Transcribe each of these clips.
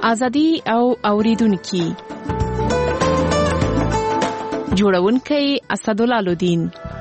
ازادي او اوریدونکو جوړونکي اسدالله لودین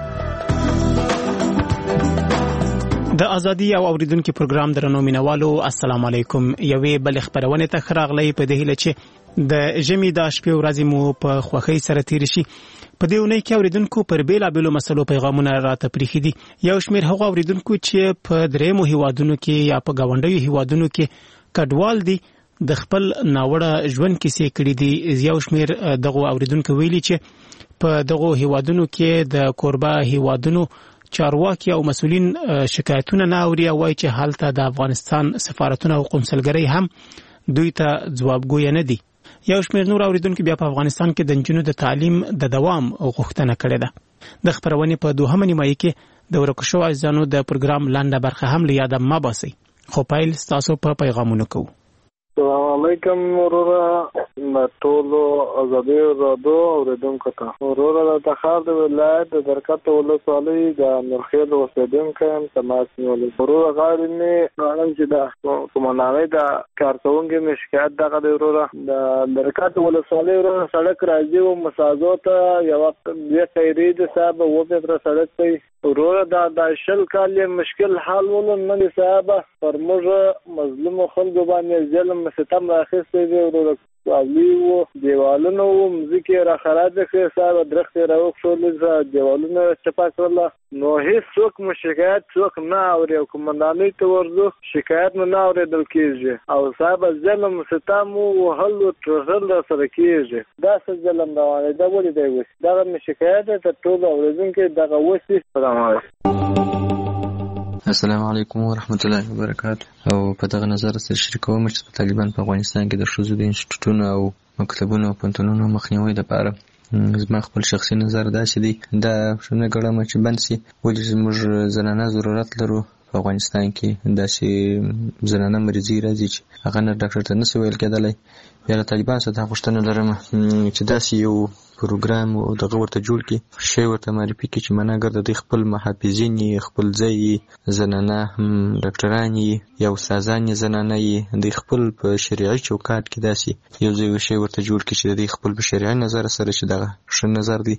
د ازادي او اوریدونکو پروګرام درنو مینوالو السلام علیکم یوې بل خبرونه ته خراغلی په دې هیله چې د ژمي د شپې ورځې مو په خوښۍ سره تیر شي. په دې ونې کې اوریدونکو پر بیلابېلو مسلو پیغامونه راته پریښي دي. یو شمېر هغه اوریدونکو چې په درېمو هیوادونو کې یا په گاونډیو هیوادونو کې کډوال دي د خپل ناوړه ژوند کیسې کړي دي. یو شمېر دغه اوریدونکو ویلي چې په دغه هیوادونو کې د کوربه هیوادونو چارواکي او مسؤلین شکایتونه نه اوري او وايي چې حالته د افغانستان سفارتونه او قونسلګرۍ هم دوی ته ځوابګوی نه دي. یو شمېر نور اوریدونکو بیا په افغانستان کې د نجونو د تعلیم د دوام غوښتنه کړې ده. د خبرونې په دوهمه نیمایي کې د ورکو شوو عزیزانو د پروګرام لاندې برخه هم له یاده مه باسئ. خو پیل ستاسو په پیغامونو کوو. السلام علیکم وروره ټولو ازادي رادیو اوریدونکو ته. وروره د تخار د ولایت د درکت ولسوالۍ د نورخیل اوسیدونکی یم. تماس نیولی وروره غواړم چې د کومنامې د کارکوونکي مې شکایت دغه دی. وروره د درکت ولسوالۍ وروره سړک راځي و مسازو ته یوه دوې قیرې د صاحب 2 متره سړک دی. وروره دا شل کال مشکل حل ولو نه دی صاحب. پر موږ مظلومو خلکو باندې ظلم ستم راخستی دی. وروره اولی و دیوالونه و مځکې را خراب کړې صاحب. درختې راوښولې دیوالونه چپا کړله. نو هېڅ څوک مو شکایت څوک نه اوري او کومندانۍ ته ورځو شکایت مو نه اورېدل کېږي او صاحب ظلم ستم وهل و ټرغل راسره کېږي. دا څه ظلم روان دی؟ دا ولې دی وسي؟ دغه مې شکایت دی تر ټولو اورېدونکي دغه وسي. سلام علیکم. السلام علیکم ورحمت الله وبرکاته. او په دغه نظر سره شریکوم چې طالبان په افغانستان کې د ښځو د انسټیټوټونو او مکتبونو او پوهنتونونو مخنیوي لپاره زما خپل شخصي نظر داسې دی دا شنه ګړم چې بند شي. ولې زموږ زنانه ضرورت لرو په افغانستان کې داسې زنانه مریضي راځي چې هغه نه ډاکټر ته نشي ویل کېدلی. بیا له طالبان څخه دا غوښتنه لرم چې داسې یو پروګرام دغه ورته جوړ کړي شی ورته معرفي کړي چې معناګر د خپل محافظین خپل ځای زنانه ډاکټران یا استادان زنانه د خپل په شریعي چوکاټ کې داسې یو ځای شی ورته جوړ کړي چې د خپل په شریعي نظر سره چې دغه ښه نظر دی.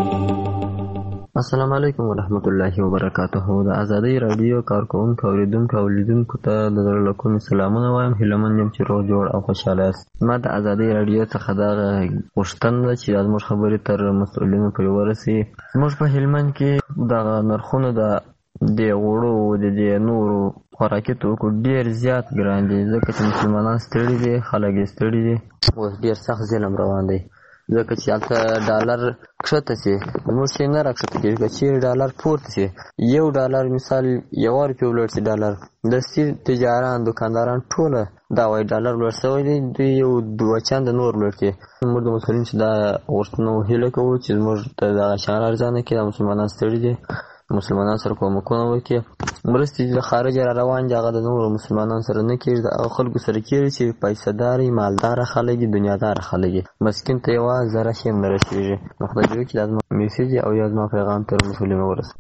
السلام علیکم ورحمت الله وبرکاته. د ازادي رادیو کارکوونکو اوریدونکو او لیدونکو ته د زړه له کومې سلامونه وایم. هیلهمند یم چې روغ جوړ او خوشحاله یاست. ما د ازادي رادیو څخه دغه غوښتنه ده چې زموږ خبرې تر مسؤلینو پورې ورسي. زموږ په هلمند کې دغه نرخونه د غوړو د نورو خوراکي توکو ډېر زیات ګران دي ځکه چې مسلمانان ستړي دي، خلک یې ستړي دي. اوس ډېر سخت ظلم روان دی ځکه چې هلته ډالر کښته شي زموږ شی نه راکښته کېږي. که چیرې ډالر پورته شي $1 مثال 1 روپۍ ولوړ شي ډالر دستي تجاران دوکانداران ټوله دا وایي ډالر لوړ شوی دی دوی یو 2 چنده نور لوړ کړي. موږ د مسؤلین چې دا غوښتنه هیله کوو چې زموږ ته دغه شیان ارزانه کړي. دا مسلمانان ستړي دي، مسلمانان سره کومکونه وکړي. مرستې له خارجه را روان دي هغه د نورو مسلمانانو سره نه کېږي، د هغه خلکو سره کېږي چې پیسه‌داري مالداره خلک دي، دنیاداره خلک دي. مسکین ته یوه ذره شی هم نه رسېږي. نو خدای دې وکړي دا زما میسیج او یا زما پیغام تر مسؤلینو ورسوي.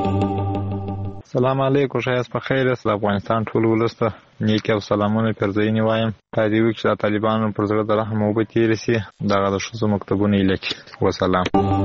سلام علیکم، ښایست په خیر است. د افغانستان ټول ولس ته نیکې او سلامونه پرځاینې وایم. خدای دې وکړي چې د طالبانو پر زړه د رحم اوبه تېرې شي، دغه د ښځو مکتبونه یې لکي. وسلام.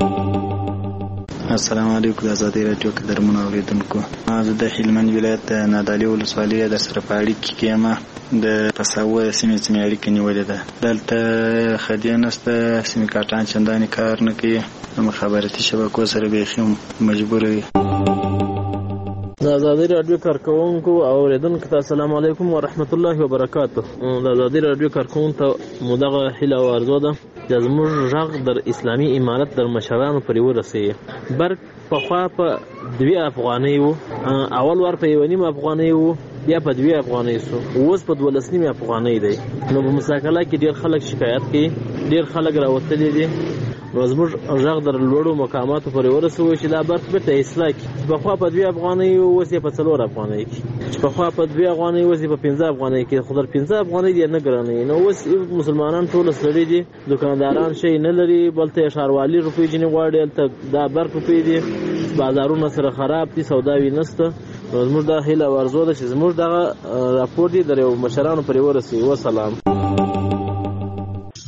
السلام علیکم. د ازادي رادیو قدرمنو اوریدونکو، زه د هلمند ولایت د نادعلي ولسوالۍ در سره په اړیکه کې یم. د پساوه سیمې اړیکه نیولې ده. دلته خدیه نشته، سیمې کارټان چندانې کار نه کوي، مخابراتي شبکو سره بیخي مجبوره وي. د ازادي رادیو کارکوونکو او اوریدونکو ته السلام علیکم ورحمت الله وبرکاته. د ازادي رادیو کارکوونکو ته مو دغه هیله او ارزو ده چې زموږ غږ در اسلامي امارت در مشرانو پورې ورسوي. برق پخوا په 2 افغانۍ و، اول وار په 1.5 افغانۍ و، بیا په 2 افغانۍ شو، اوس په 12.5 افغانۍ دی. نو په مساکله کې ډېر خلک شکایت کوي، ډېر خلک راوتلي دي. نو زموږ غږ در لوړو مقاماتو پورې ورسوي چې دا برق بېرته اصلاح کړي. چې پخوا په 2 افغانۍ و، اوس یې په 4 افغانۍ کې. چې پخوا په 2 افغانۍ اوس یې په 15 افغانۍ کې. خو در 15 افغانۍ دې نه ګرانوي. نو اوس مسلمانان ټول ستړي دي، دوکانداران شی نه لري، بل ته ښاروالي روپۍ ځینې غواړي، هلته دا برق روپۍ دي، بازارونه سره خراب دي، سوداوي نشته. نو زموږ دا هیله او ارزو ده چې زموږ دغه راپور دي در یو مشرانو پورې ورسوي. وسلام.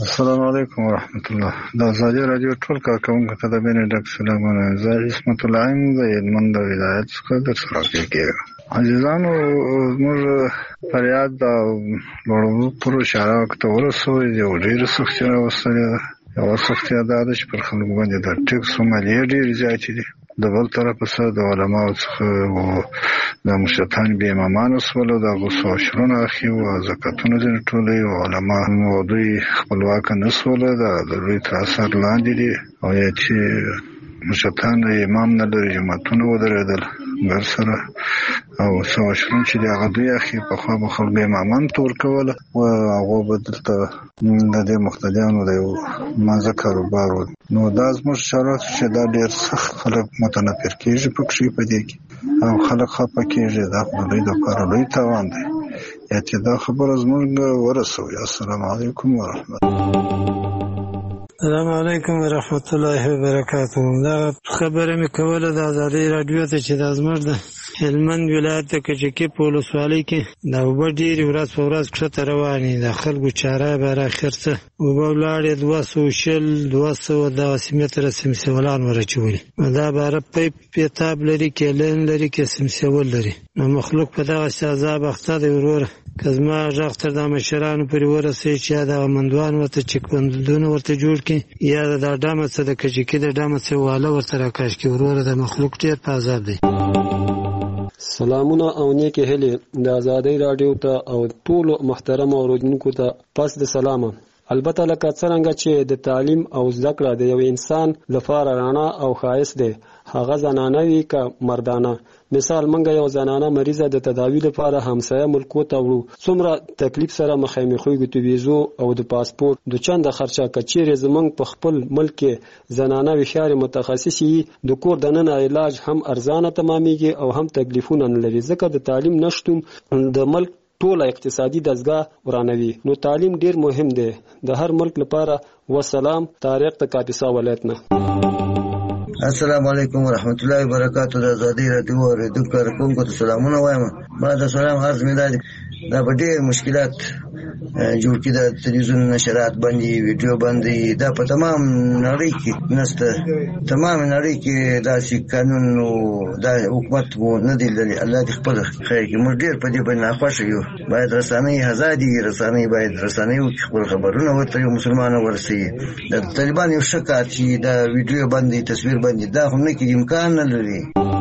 السلام علیکم ورحمت الله. د ازادي رادیو ټول کارکونکو ته د مینې ډک سلامونه. زه عصمت الله یم د هلمند ولایت څخه درسره کېږم. عزیزانو، موږ فریاد د لوړو پرو اشاره ورته ورسوي، یو ډېره سختي راوستلې ده. یوه سختي دا ده چې پر خلکو باندې د ټکس مالیې ډېرې زیاتې دي. د بل طرفه څخه د علماو څخه د مشرتان بې امامانو شول، د هغو څو عشرونه اخي وو، زکاتونه ځینې ټولوي، علما او دوی خپلواکه نه شوله، د دوی تر اثر لاندې دي. او یا چې مشرتان د امام نه لري، جماعتونه ودرېدل ګر سره، او څو عشرون چې د هغه دوی اخي پخوا به خلکو امامان ته ورکوله، هغو به دلته د دې مقتدیانو د یو مازه کاروبار و. نو دا زموږ شرایط چې دا ډېر سخت خلک متنفر کېږي پکې په دې کې، او خلک خفه کېږي. دا خو د دوی دپاره لوی تاوان دی. یا چې دا خبره زموږ ورسوي. السلام علیکم ورحمت الله. السلام علیکم ورحمت الله وبرکاته. دا خبره مې کوله د ازادي رادیو ته چې دا زموږ د هلمند ولایت د کجکي په ولسوالۍ کې د اوبه ډېرې ورځ په ورځ کښته روانې. د خلکو چاره بر اخر څه اوبه ولاړې 200 دغسې متره سمسولان ورچولي. دا باره پیپ پیتاب لري، کیلین لري، کې سمسول لري. نو مخلوق په دغسې عذاب اخته دی. وروره که زما غږ تر دا مشرانو پورې ورسوي چې یا دغه مندوان ورته چک بندونه ورته جوړ کړي، یا د ډمه څه د کجکي د ډمه څه واله ورته راکش کړي. وروره د مخلوق ډېر په عذاب دی. سلامونه او نیکې هیلې د ازادۍ راډیو ته او ټولو محترمو اورېدونکو ته پس د سلامه. البته لکه څرنګه چې د تعلیم او زده کړه د یو انسان لپاره رڼا او ښایست دی، هغه زنانه وي که مردانه. مثال منګه یو زنانه مریضه د تداوی لپاره همسایه ملکو ته وړو، څومره تکلیف سره مخامخ کېږو. د ویزو او د پاسپورت د چنده خرچه کچېرې زمونږ په خپل ملک کې زنانه وشارې متخصصي د کور دننه علاج هم ارزانه تمامېږي او هم تکلیفونه نه لري، ځکه د تعلیم نشتون د ملک ټوله اقتصادي دستګاه ورانوي. نو تعلیم ډیر مهم دی د هر ملک لپاره. وسلام، طارق د کاپیسا ولایت نه. السلام علیکم ورحمت الله وبرکاته. د ازادي رادیو اوریدونکو کارکونکو ته سلامونه وایم. ما د سلام عرض مې دا په ډېر مشکلات جوړ کړي. د تلویزیون نشرات باندې، ویډیو باندې، دا په تمام نړۍ کې نشته. تمام نړۍ کې داسې قانون او دا حکومت مو نه دی لري. الله دې خپل خیر کړي. موږ ډېر په دې باندې ناخوښه یو. باید رسنۍ ازادي وي، رسنۍ باید رسنۍ وکړي، خپل خبرونه ورته یو مسلمان ورسوي. د طالبان یو ښه کار چې دا ویډیو باندې، تصویر باندې، دا هم نه کې امکان نه لري.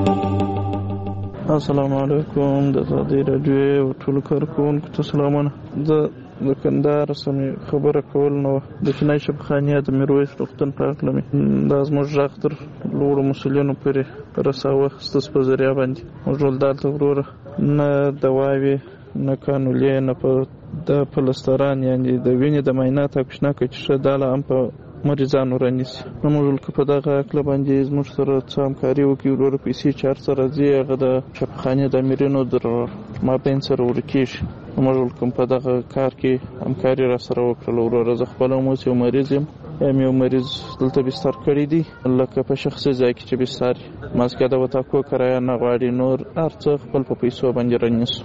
السلام علیکم. د ازادي راډیو ټولو کارکونکو ته سلامونه. زه د کندهار سمې خبره کول نه وه. د چینای شبخانیه د میرویس روغتون په هکله مې دا زموږ غږ تر لوړو مسؤلینو پورې رساوه ستاسو په ذریعه باندې. موږ ول دلته وروره نه دواوې، نه کانولې، نه د پلستران، یعنې د وینې د معاینات او کشناکه چې ښه دا له هم په مریضانو رانیسي. نو موږ ول که په دغه هکله باندې زموږ سره څه همکاري وکړي، وروره پیسې چې هر څه راځي هغه د شفاخانې د امیرینو در مابین سره ورکېږي. موږ ول کوم په دغه کار کې همکاري را سره وکړله. وروره زه خپله هم اوس یو مریض یم، یو مریض دلته بستر کړی دی، لکه په شخصي ځای کې چې بستر ماسکه د وتاکو کرایه نه غواړي، نور هر څه خپل په پیسو باندې رانیسو.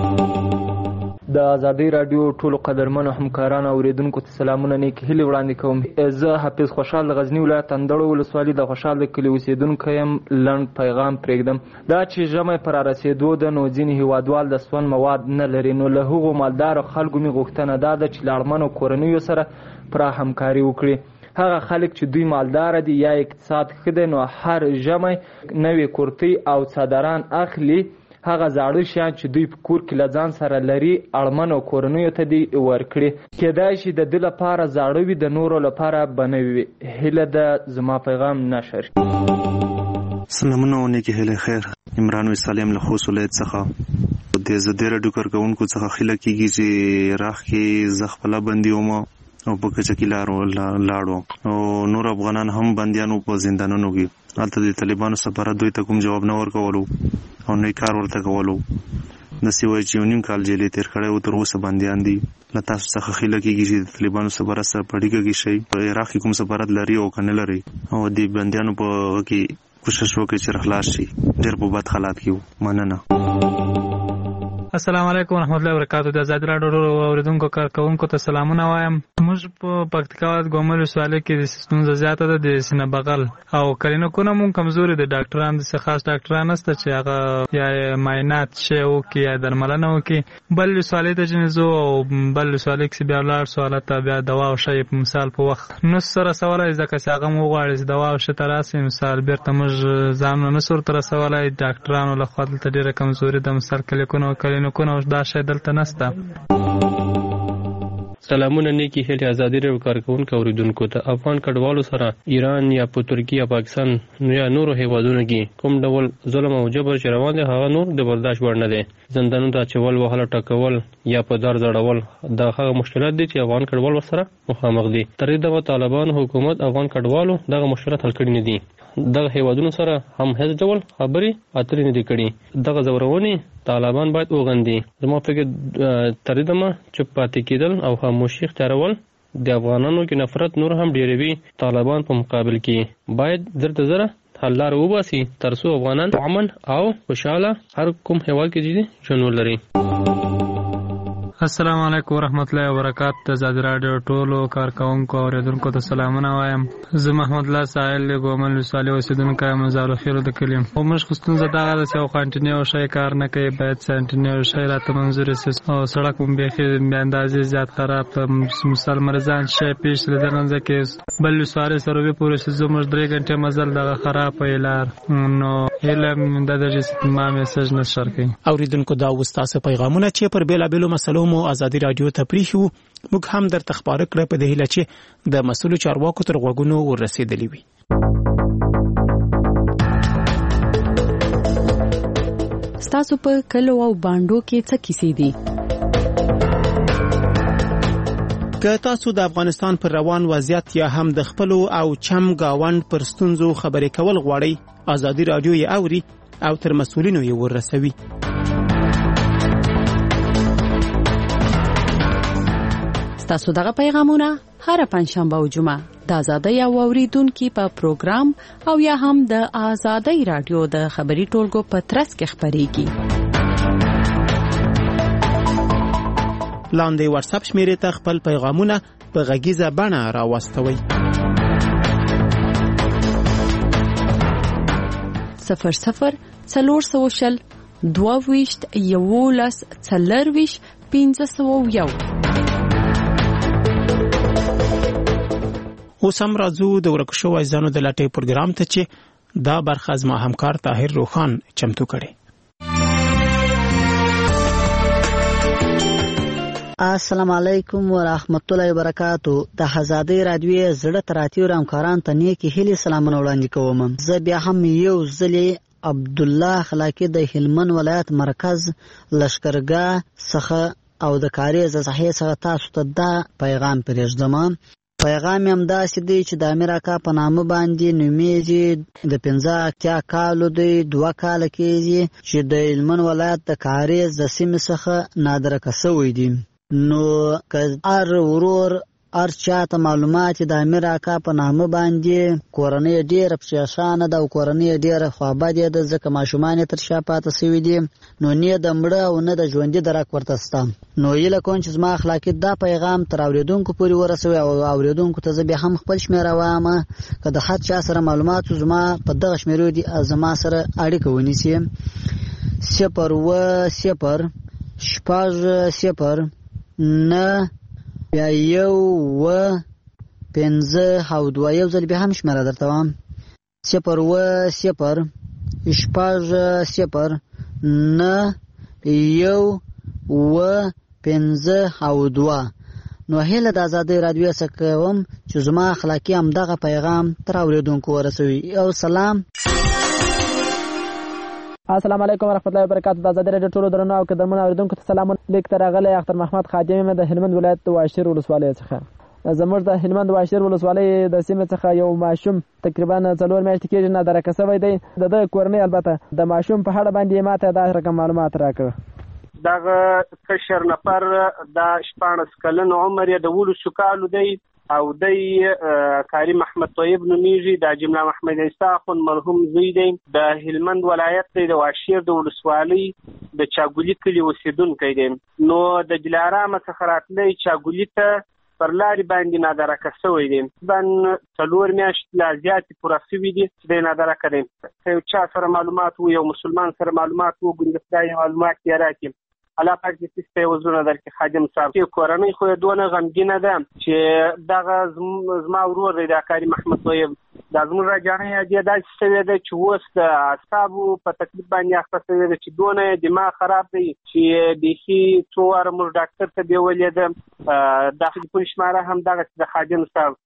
د ازادۍ راډیو ټولو قدرمنو همکارانو اوریدونکو ته سلامونه، نیکې هیلې وړاندې کوم. زه حافظ خوشحال د غزني ولایت اندړو ولسوالي د خوشحال د کلي اوسېدونکی یم. لنډ پیغام پرېږدم. دا چې ژمی پر رارسېدو ده، نو ځینې هیوادوال د سون مواد نه لري. نو له هغو مالدارو خلکو مې غوښتنه دا ده چې له اړمنو کورنیو سره پوره همکاري وکړي. هغه خلک چې دوی مالدار دي یا اقتصاد ښه دی، نو هر ژمی نوې کورتۍ او څادران اخلي. هغه زاړه شیان چې دوی په کور کې له ځان سره لري اړمنو کورنیو ته دې ورکړي. کېدای شي د ده لپاره زاړه وي، د نورو لپاره به نوي وي. هیله ده زما پیغام نشر. سلامونه او نیکې هیلې. خیر، عمران وسالم له خوست ولایت څخه. د ازادۍ راډیو کارکونکو څخه خیله کېږي چې راخ کې زه خپله بندي وم او په کچکي لاړو، او نور افغانان هم بندیانو په زندانونو کې. هلته د طالبانو سفارت دوی ته کوم جواب نه ورکولو او نه کار ورته کولو. داسې وایي چې 1.5 کال جیل یې تېر کړی و، تر اوسه بندیان دي. له تاسو څخه خیله کېږي چې د طالبانو سفارت سره په اړیکه کې شئ، په عراق کې کوم سفارت لري او که نه لري، او د بندیانو په هغه کې کوشش وکړئ چې خلاص شي. ډېر په بد حالات کې و. مننه. السلام علیکم ورحمت الله وبرکاتہ. د آزاد راډیو اوریدونکو کارکونکو ته سلامونه وایم. موږ په پکتیکا ولایت ګومل ولسوالۍ کې د ستونزه زیاته ده د سینه بغل او کلینیکونه مونږ کمزوري دي. ډاکټران د خاص ډاکټران نشته چې هغه یا معاینات شي او کې یا درملنه وکي. بل ولسوالۍ ته جنزو او بل ولسوالۍ کې بیا لاړ سوالات بیا دوا او شی په مثال په وخت نو سره سوالای ځکه چې هغه مو غواړي دوا او شی تراسي مثال بیرته موږ ځان نه سر تر سوالای ډاکټرانو له خوا ته ډیره کمزوري ده. مثال کلینیکونه دا شی دلته نشته. سلامونه نیکی هلي ازادي راډیو کارکونکو اوریدونکو ته افغان کډوالو سره ایران یا په ترکیه یا پاکستان یا نورو هیوادونو کې کوم ډول ظلم او جبر چې روان دي هغه نور د برداشت وړ نه دي. زندانونو ته اچول وهل ټکول یا په دار ځړول دا هغه مشکلات دي چې افغان کډوال سره مخامخ دي. تر دې د طالبان حکومت افغان کډوالو دغه مشکلات حل کړي نه دي. دغه هیوادونو سره هم هیڅ ډول خبري اترې نه دي کړي. دغه زورونی طالبان باید وغندي. زما فکر تر دې ما چوپ پاتې کېدل او خاموشي اختیارول د افغانانو کې نفرت نور هم ډیروي. طالبان په مقابل کې باید زرته زره حل لار وباسي ترڅو افغانان امن او خوشاله هر کوم هیواد کې ژوند ولري. السلام علیکم ورحمت الله وبرکاتہ. د آزاد راډیو ټولو کارکونکو اوریدونکو ته سلامونه وایم. زه محمد الله ساحل ګومل ولسوالۍ اوسیدونکی یم. زارو خیرو د کلیم او موږ خستون زدا غل چې او کانټینیو شي کار نه کوي. باید سنټینیو شي راته منظور سي او سړک هم به اندازې زیات خراب ته مثال مرزان شي پیش لدرن ځکه بل ولسوالۍ سره به پوره شي. زموږ 3 غنټه مزل دغه خراب ویلار نو علم د دې ما میسج نشر کوي. اوریدونکو دا وستاسه پیغامونه چې پر بیلابلو مسلو مو آزادي رادیو ته پریښو موږ هم در تخبار کړ په دې هیله چې د مسلو چارواکو تر غوږونو ورسېدلی وي. ستاسو په کلو او باندو کې څه کیسې دي؟ که تاسو د افغانستان پر روان وضعیت یا هم د خپل او چم گاوند پر ستونزو خبرې کول غواړئ آزادي رادیو یې اوري او تر مسؤلینو یې ورسوي. تاسو دغه پیغامونه هر پنځشنبه او جمعه د آزادۍ او اوریدونکو په پروګرام او یا هم د آزادۍ رادیو د خبري ټولګو په ترڅ کې خبريږي. لاندې واتس اپ شمیرې ته خپل پیغامونه په غږیزه بڼه راوستوئ. 00 400 22 11 40 1501. اوس هم راځو د ورکو شوو ځانو د لټۍ پروګرام ته چې دا برخه زما همکار طاهر روخان چمتو کړي. السلام علیکم ورحمت الله وبرکاتہ. د آزادۍ رادیو زړه تراتیو همکاران ته نیکی هلي سلامونه وړاندې کوم. زه بیا هم یو ځلې عبدالله خلاقی د هلمند ولایت مرکز لشکرګاه څخه او د کاریز صحیح څخه تاسو ته دا پیغام پرېږدم. پیغام هم داسې دی چې د امیر اکا په نامه باندې نومیږي. د 15 کالو دی 2 کال کېږي چې د هلمند ولایت د کاریز د سیمې څخه نادرکه شوی دی. نو که هر ورور هر چاته معلومات د امیر اکا په نامه باندې کورنۍ ډېره پریشانه ده او کورنۍ ډېره خوابدې ده ځکه ماشومان تر شا پاتې شوي دي. نو نه د مړه او نه د ژوندي درک ورته شته. نو هیله کوم چې زما اخلاقي دا پیغام تر اوریدونکو پورې ورسوي او اوریدونکو ته زه بیا هم خپل شمیره وایم. که د هر چا سره معلومات زما په دغه شمیرو دي زما سره اړیکه ونیسي. 0 0 نه بیا 1 5 او 2 یو ځل بیا هم شمیره درته وایم. 0 0 0 نه 1 5 او 2. نو هله د آزادۍ رادیو څخه کوم چې زما اخلاقی هم دغه پیغام تر اوریدونکو ورسوي. او سلام. السلام علیکم ورحمت الله وبرکاتہ. د آزادۍ رادیو ټولو درنو او قدرمنو اوریدونکو ته سلام. لیک تر غلې اختر محمد خادم د هلمند ولایت د واشیر ولسوالۍ څخه. زموږ د هلمند واشیر ولسوالۍ د سیمې څخه یو ماشوم تقریبا 4 میاشتې کېږي نه درکه شوی دی. د کورنۍ البته د ماشوم په اړه باندې ماته دا رقم معلومات راکړه. دغه کشر نفر د 14 کلن عمر یې د 12 کالو دی او دی کاری محمد طیب نومیږي د جمله محمد عیسی خون مرحوم زوی دی د هلمند ولایت د واشیر د ولسوالۍ د چاګولی کلی اوسیدونکی دی. نو د دلارام څخه راتلی چاګولی ته پر لارې باندې نادرکه شوی دی. تقریبا 4 میاشتې لا زیاتې پوره شوي دي چې دی نادرکه دی. که یو چا سره معلومات و، یو مسلمان سره معلومات و، ګوندې خدای معلومات یې راکړي. الله پاک دې سپې وزرونه درکړي. خادم صاحب چې کورنۍ خو یې دونه غمګینه ده چې دغه زما ورور دی دا کاري محمد طیب، دا زموږ راجانۍ یې داسې شوې ده چې اوس د اعصابو په تکلیف باندې اخته شوې ده چې دونه دماغ خراب دی چې بیخي څو واره موږ ډاکټر ته بیولې ده. د ټلیفون شماره هم دغسې د خادم صاحب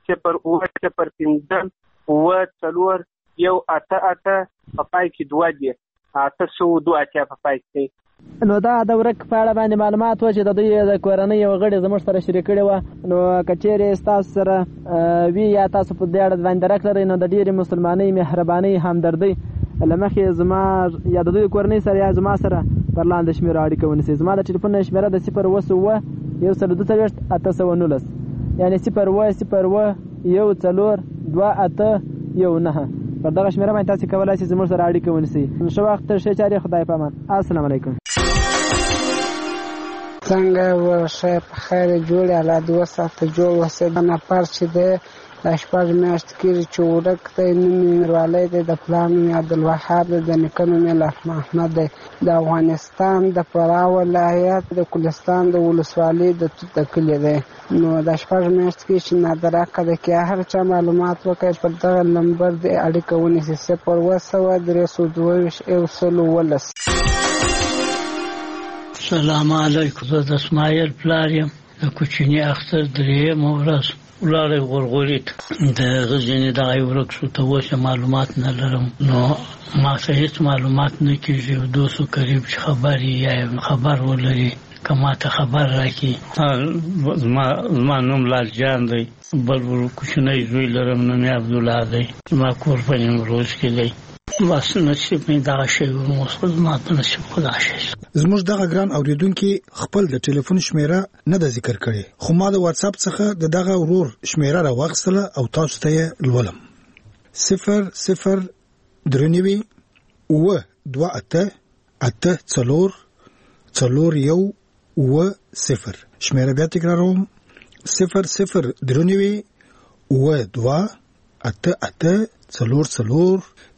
0 0 5 8 په پای کې 2 دي 802 په پای کې. نو دا د ورک په اړه باندې معلومات و چې د دوی د کورنۍ یو غړي زموږ سره شریک کړي و. نو کچېرې ستاسو سره وی یا تاسو په دې اړه باندې درک لرئ نو د ډېرې مسلمانۍ، مهربانۍ، همدردۍ له مخې زما یا د دوی کورنۍ سره یا زما سره پر لاندې شمېره اړیکه ونیسئ. زما د ټلیفون شمېره د 0 142 یعنی 0 1 2 8 9. پر دغه شمېره باندې تاسو کولای شئ زموږ سره اړیکه ونیسئ. ښه وخت، ښه چارې، خدای په امان. السلام علیکم. څنګه ورشه په خیر جوړ الله 2 ساعته جوړ وسه نه پر چې ده د شپږ میاشت کې چې ورک دی. نوم نوروالی دی، د پلار نوم عبدالوهاب دی، د نیکه نوم محمد دی. د افغانستان د فراه ولایت د کلستان د ولسوالۍ د توت کلي دی. نو د شپږ میاشت کې چې نادرکه ده کې هر چا معلومات وکړي پر دغه نمبر د اړیکه ونیسي 0 السلام علیکم. زه د اسماعیل پلار یم. د کوچني اختر 3 ورځ ولاړی غورغوري ته د غزني دغه ورک شو ته اوس معلومات نه لرم. نو ما څه هیڅ معلومات نه کېږي. دوستو قریب چې خبر یا خبر ولري که ما ته خبر راکړي. زما نوم لال جان دی. بل کوچنی زوی لرم نوم یې عبدالله دی. زما کور په نیمروز کې دی. بس نصیب مې دغه شی و، زما په نصیب خدا شي. زموږ دغه ګران اوریدونکي خپل د ټلیفون شمیره نه د ذکر کړي، خو ما د واتس اپ څخه د دغه ورور شمیره راوغستله او تاسو ته یې لولم. 0 درنوي 2 شمیره بیا تکراروم 0 درنوي 2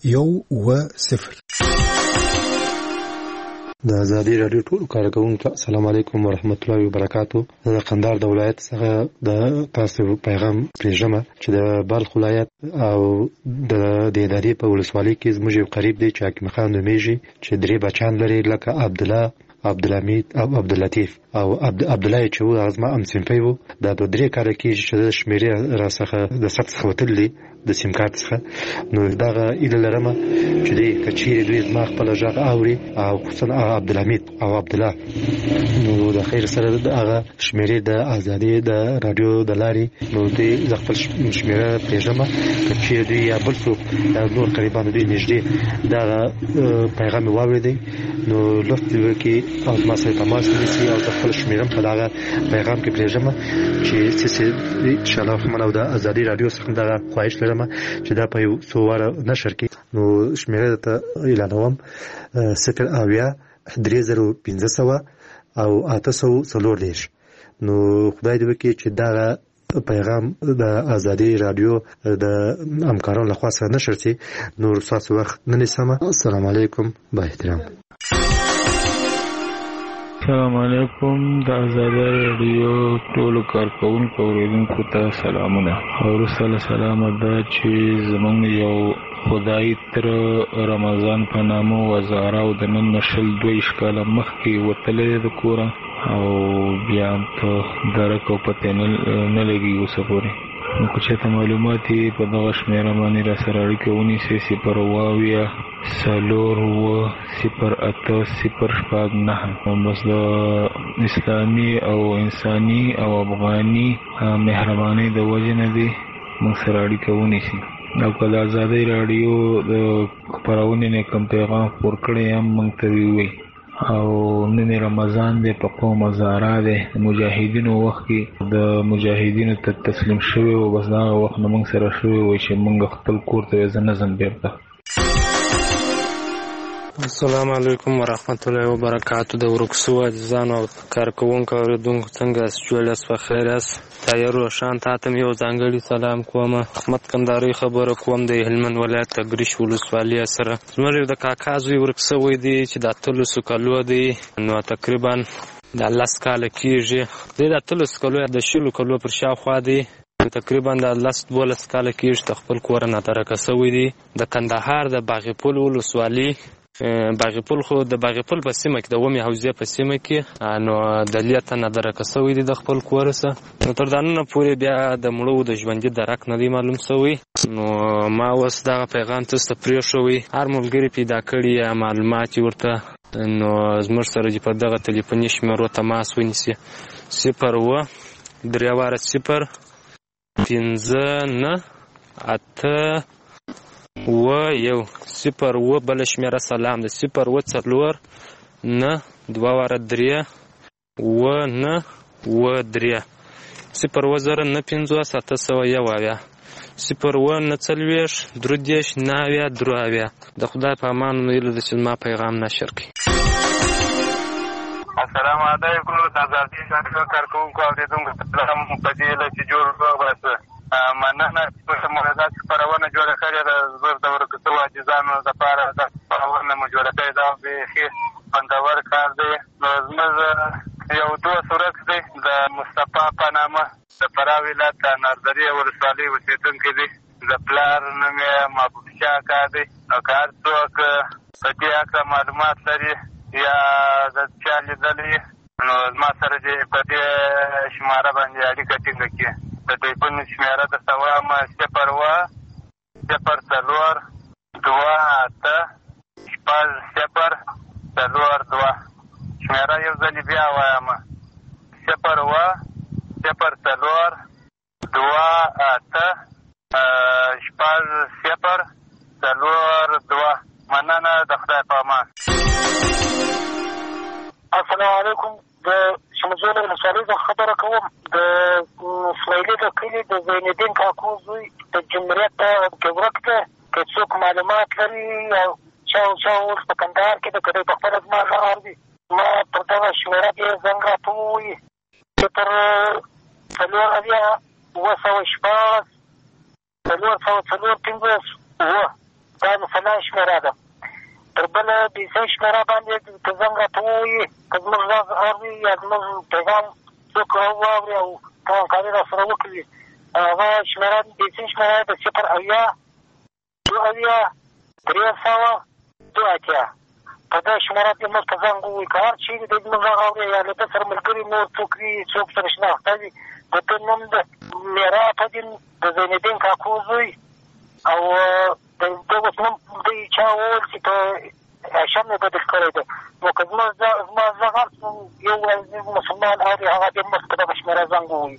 د ازادي رادیو ټول کارکونکو السلام علیکم ورحمت الله وبرکاتو. د قندهار د ولایت څخه د تاسو پیغام پرېږم چې د بلخ ولایت او د ادارې په ولسوالۍ کې زموږ یو قریب دی چې حکیم خان نومیږي چې 3 بچان لري لکه عبدالله، عبدالحمید او عبداللطیف او عبدالله چې و ازما ام سیمپي وو. دا 2 کال کې چې د شمیرې را څخه د سب څخه وتلې د سیم کارت څخه. نو دغه ایله لرمه چې دې کچېرې دوی زما خپل ژغ اوري او خصوصا عبدالحمید او عبدالله. نو د خیر سره دغه شمیرې د ازادي د رادیو د لارې نو دې خپل شمیره پېژنم کچېرې دوی یا بل څوک نور قریبان دوی نږدې دغه پیغام واورېدي نو لطف وکړي او ما سره تماس ونیسي او خپل شمیرم په دغه پیغام کې پېژنم چې ان شاء الله منو د ازادي رادیو څخه دغه خواهش لرم چې دا په یو څو واره نشر کې. نو شمیره ته اعلانوم 0 3500 او 840. نو خدای دې وکړي چې دا پیغام د ازادي رادیو د همکارانو لخوا سره نشر شي. نور تاسو وخت نه نیسم. السلام علیکم. با احترام. السلام علیکم. د ازادي رادیو ټول کارکونکو اوریدونکو ته سلامونه. او رسول سلام ده چې زمونږ یو خدای تر رمضان په نامو وزاره او د نن نشل 2 کاله مخکې وتلې د کوره او بیا په درک او پته نه لګي اوسه پورې. نو که چېرته معلومات یې په دغه شمېره باندې را سره اړیکه ونیسئ 0 بس د اسلامي او انساني او افغاني مهربانۍ د وجې نه دی موږ سره اړیکه ونیسي. او که د ازادۍ راډیو د خپرونې نه کوم پیغام خپور کړی هم موږ ته ووایي او نن رمضان دی، په قوم هزاره دی، مجاهدینو وخت کې د مجاهدینو ته تسلیم شوی و، بس دا وخت نه موږ سره شوی و چې موږ خپل کور ته زه نه ځم بیرته. السلام علیکم ورحمت الله وبرکاتو. د ورکسو عزیزانو او کارکوونکو اورېدونکو څنګه یاست؟ جوړ یاست؟ په خیر یاست؟ طاهر روشان تا ته یو ځانګړي سلام کوم. احمد کندهاري خبره کوم د هلمند ولایت تګریش ولسوالۍ سره. زموږ د کاکا زوی ورک سوی دی چې د 13 کالو دی، نو تقریبا د 10 کاله کېږي. د 13 کالو د 20 کالو پر شاوخوا دی، تقریبا د 12 کاله کېږي د خپل کور نه ترکه سوی دی. د کندهار د باغپل ولسوالۍ، باغپل خو د باغپل په سیمه کې د ومې حوزې په سیمه کې، نو د لیته نه درکه سوی دی د خپل کور سره. نو تر دا نن پورې بیا د مړو د ژوندي درک نه دی معلوم سوی. نو ما اوس دغه پیغام تاسو ته پرېښوی، هر ملګري پیدا کړي یا معلومات ورته، نو زموږ سره چې په دغه تلیفوني شمیرو تماس ونیسي 0 بل شمیره سلام د 0 د خدای په امان ویل د چې ما پیغام نشر کړي. السلام علیکم د آزادۍ رادیو کارکوونکو اورېدونکو سلام په دې له چې جوړ وباسه مننه چې موږ خپرونه جوړه کړې ده. زه د ورکسو عزیزانو لپاره د خپرونه مو جوړه کړې ده، بیخي خوندور کار دی. نو زموږ یو دوست ورک دی د مصطفی په نامه، د فراه ولایت د ناردرې ولسوالۍ اوسېدونکی دی. د پلار نوم یې محبوب شاه کار دی. او که هر څوک په دې هکله معلومات لري یا د چا لیدلی، نو زما سره دې په دې شماره باندې اړیکه ټینګه کړي. د ټلیفون شمېره درته وایم 01028060442. شمېره یو ځلې بیا وایم 01028060442. مننه، د خدای په امان. السلام علیکم. د شمزول ولسوالۍ څخه خبره کوم. د اسماعیلي د کلي د زینالدین کاکو زوی د جمهوریت کې ورک دی. که څوک معلومات لري او چا اوس په کندهار کې د که دی په خپله زما غږ اوري، ما پر دغه شمېره دې زنګ راته ووایي 0 دا د فلان شمېره ده. تر بله بیسۍ شمېره باندې که زنګ راته ووایي، که زموږ غږ اوري یا زموږ پیغام څوک واوري او همکاري را سره وکړي، هغه شمېره بیسۍ شمېره د 080-2-300-280. په دغه شمېره دې موږ ته زنګ ووایي. که هر چېرې دی زموږ غږ اوري یا له ده سره ملګري نور څوک وي، څوک سره شناخته وي، د ده نوم د میرات الدین د زینالدین کاکو زوی، او د ده اوس نوم دوی چا وویل چې په هاشم یې بدل کړی دی. نو که زما زغ هر یو مسلمان اوري، هغه دې موږ ته دغه شمېره زنګ ووایي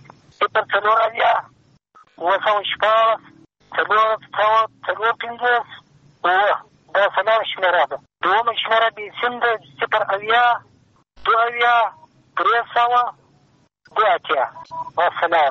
0 دا فلان شمېره ده. دومه شمېره بې سیم ده 0-80-300-280. والسلام.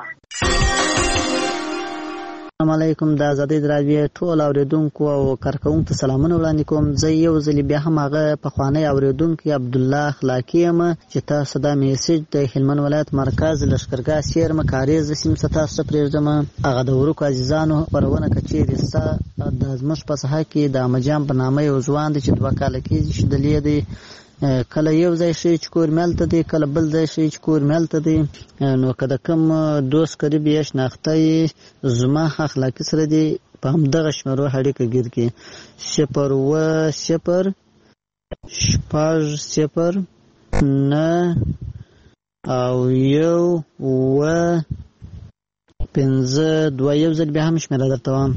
السلام علیکم. د آزادۍ رادیو ټول اوریدونکو او کارکوونکو ته سلامونه وړاندې کوم. زه یو ځلې بیا هم هغه پخوانی اوریدونکی عبدالله اخلاقي یم چې تاسو دا میسج د هلمند ولایت مرکز لښکرګاه څیرمه کاریز سیمې څخه تاسو ته پرېږدم. هغه د ورکو عزیزانو خپرونه که چېرې ستا د زموږ په ساحه کې د احمدجان په نامه یو ځوان دی چې 2 کاله کېږي چې دلې دی، کله یو ځای شي چې کور ملته دی، کله بل ځای شي چې کور ملته دی. نو که د کوم دوست قریب یا شناخته یې زما اخلاقي سره دی، په همدغه شمېرو اړیکه ګیر کړي 0-0-6-9-1-5-2. یو ځل بیا هم شمېره درته وایم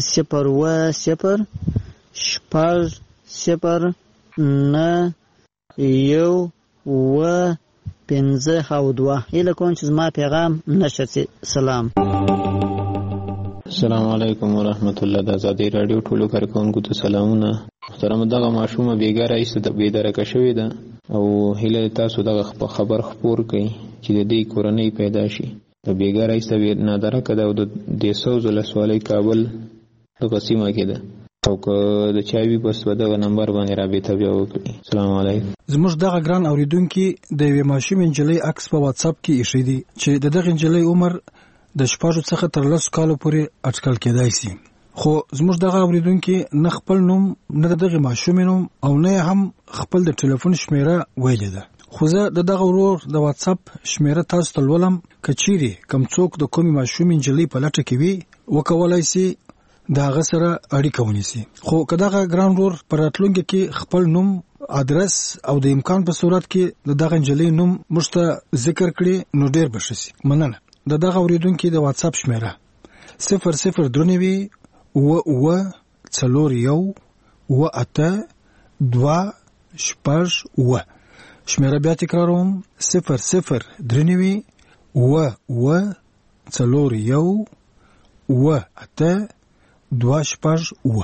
0-0-6-9-1-5-2. هیله کوم چې زما پیغام نشر شي. سلام. السلام علیکم ورحمت الله. د آزادۍ رادیو ټولو کارکوونکو ته سلامونه. محترمه، دغه ماشومه بیګا راایسته د بېدرکه شوې ده او هیله تاسو دغه خبر خپور کړئ چې د دې کورنۍ پیدا شي. د بیګارۍ سوي نادره کده او د سوز ولسوالۍ کابل دغه سیمه کې ده او که د چاوي بس په دغه نمبر باندې رابطه بیا وکړي. السلام علیکم. زموږ دغه ګران اوریدونکو د یوې ماشوم انجلۍ عکس په واتس اپ کې ایښی دی چې دغه انجلۍ عمر د 6 څخه تر 10 کالو پورې اټکل کېدای شي. خو زموږ دغه اوریدونکو نه خپل نوم نه دغه ماشوم نوم او نه هم خپل د ټلیفون شمیره ویلې ده. خو زه دغه ورور د واتس اپ شمیره تاسو ته ولولم. کچيري کم څوک د کومې ماشوم انجلۍ په لټه کې وي وکولای شي دا غسره اړیکه ونیسي. خو کداغه ګران ورور پر راتلونکي کې خپل نوم ادرس او د امکان په صورت کې دغه انجلۍ نوم مشته ذکر کړي نو ډیر بشي. مننه. دغه اوریدونکو د واتس اپ شمیره 0039 و څلور یو و اته 2 شپږ و. شمیره بیا تکراروم 0039 و څلور یو و اته 2 شپږ و.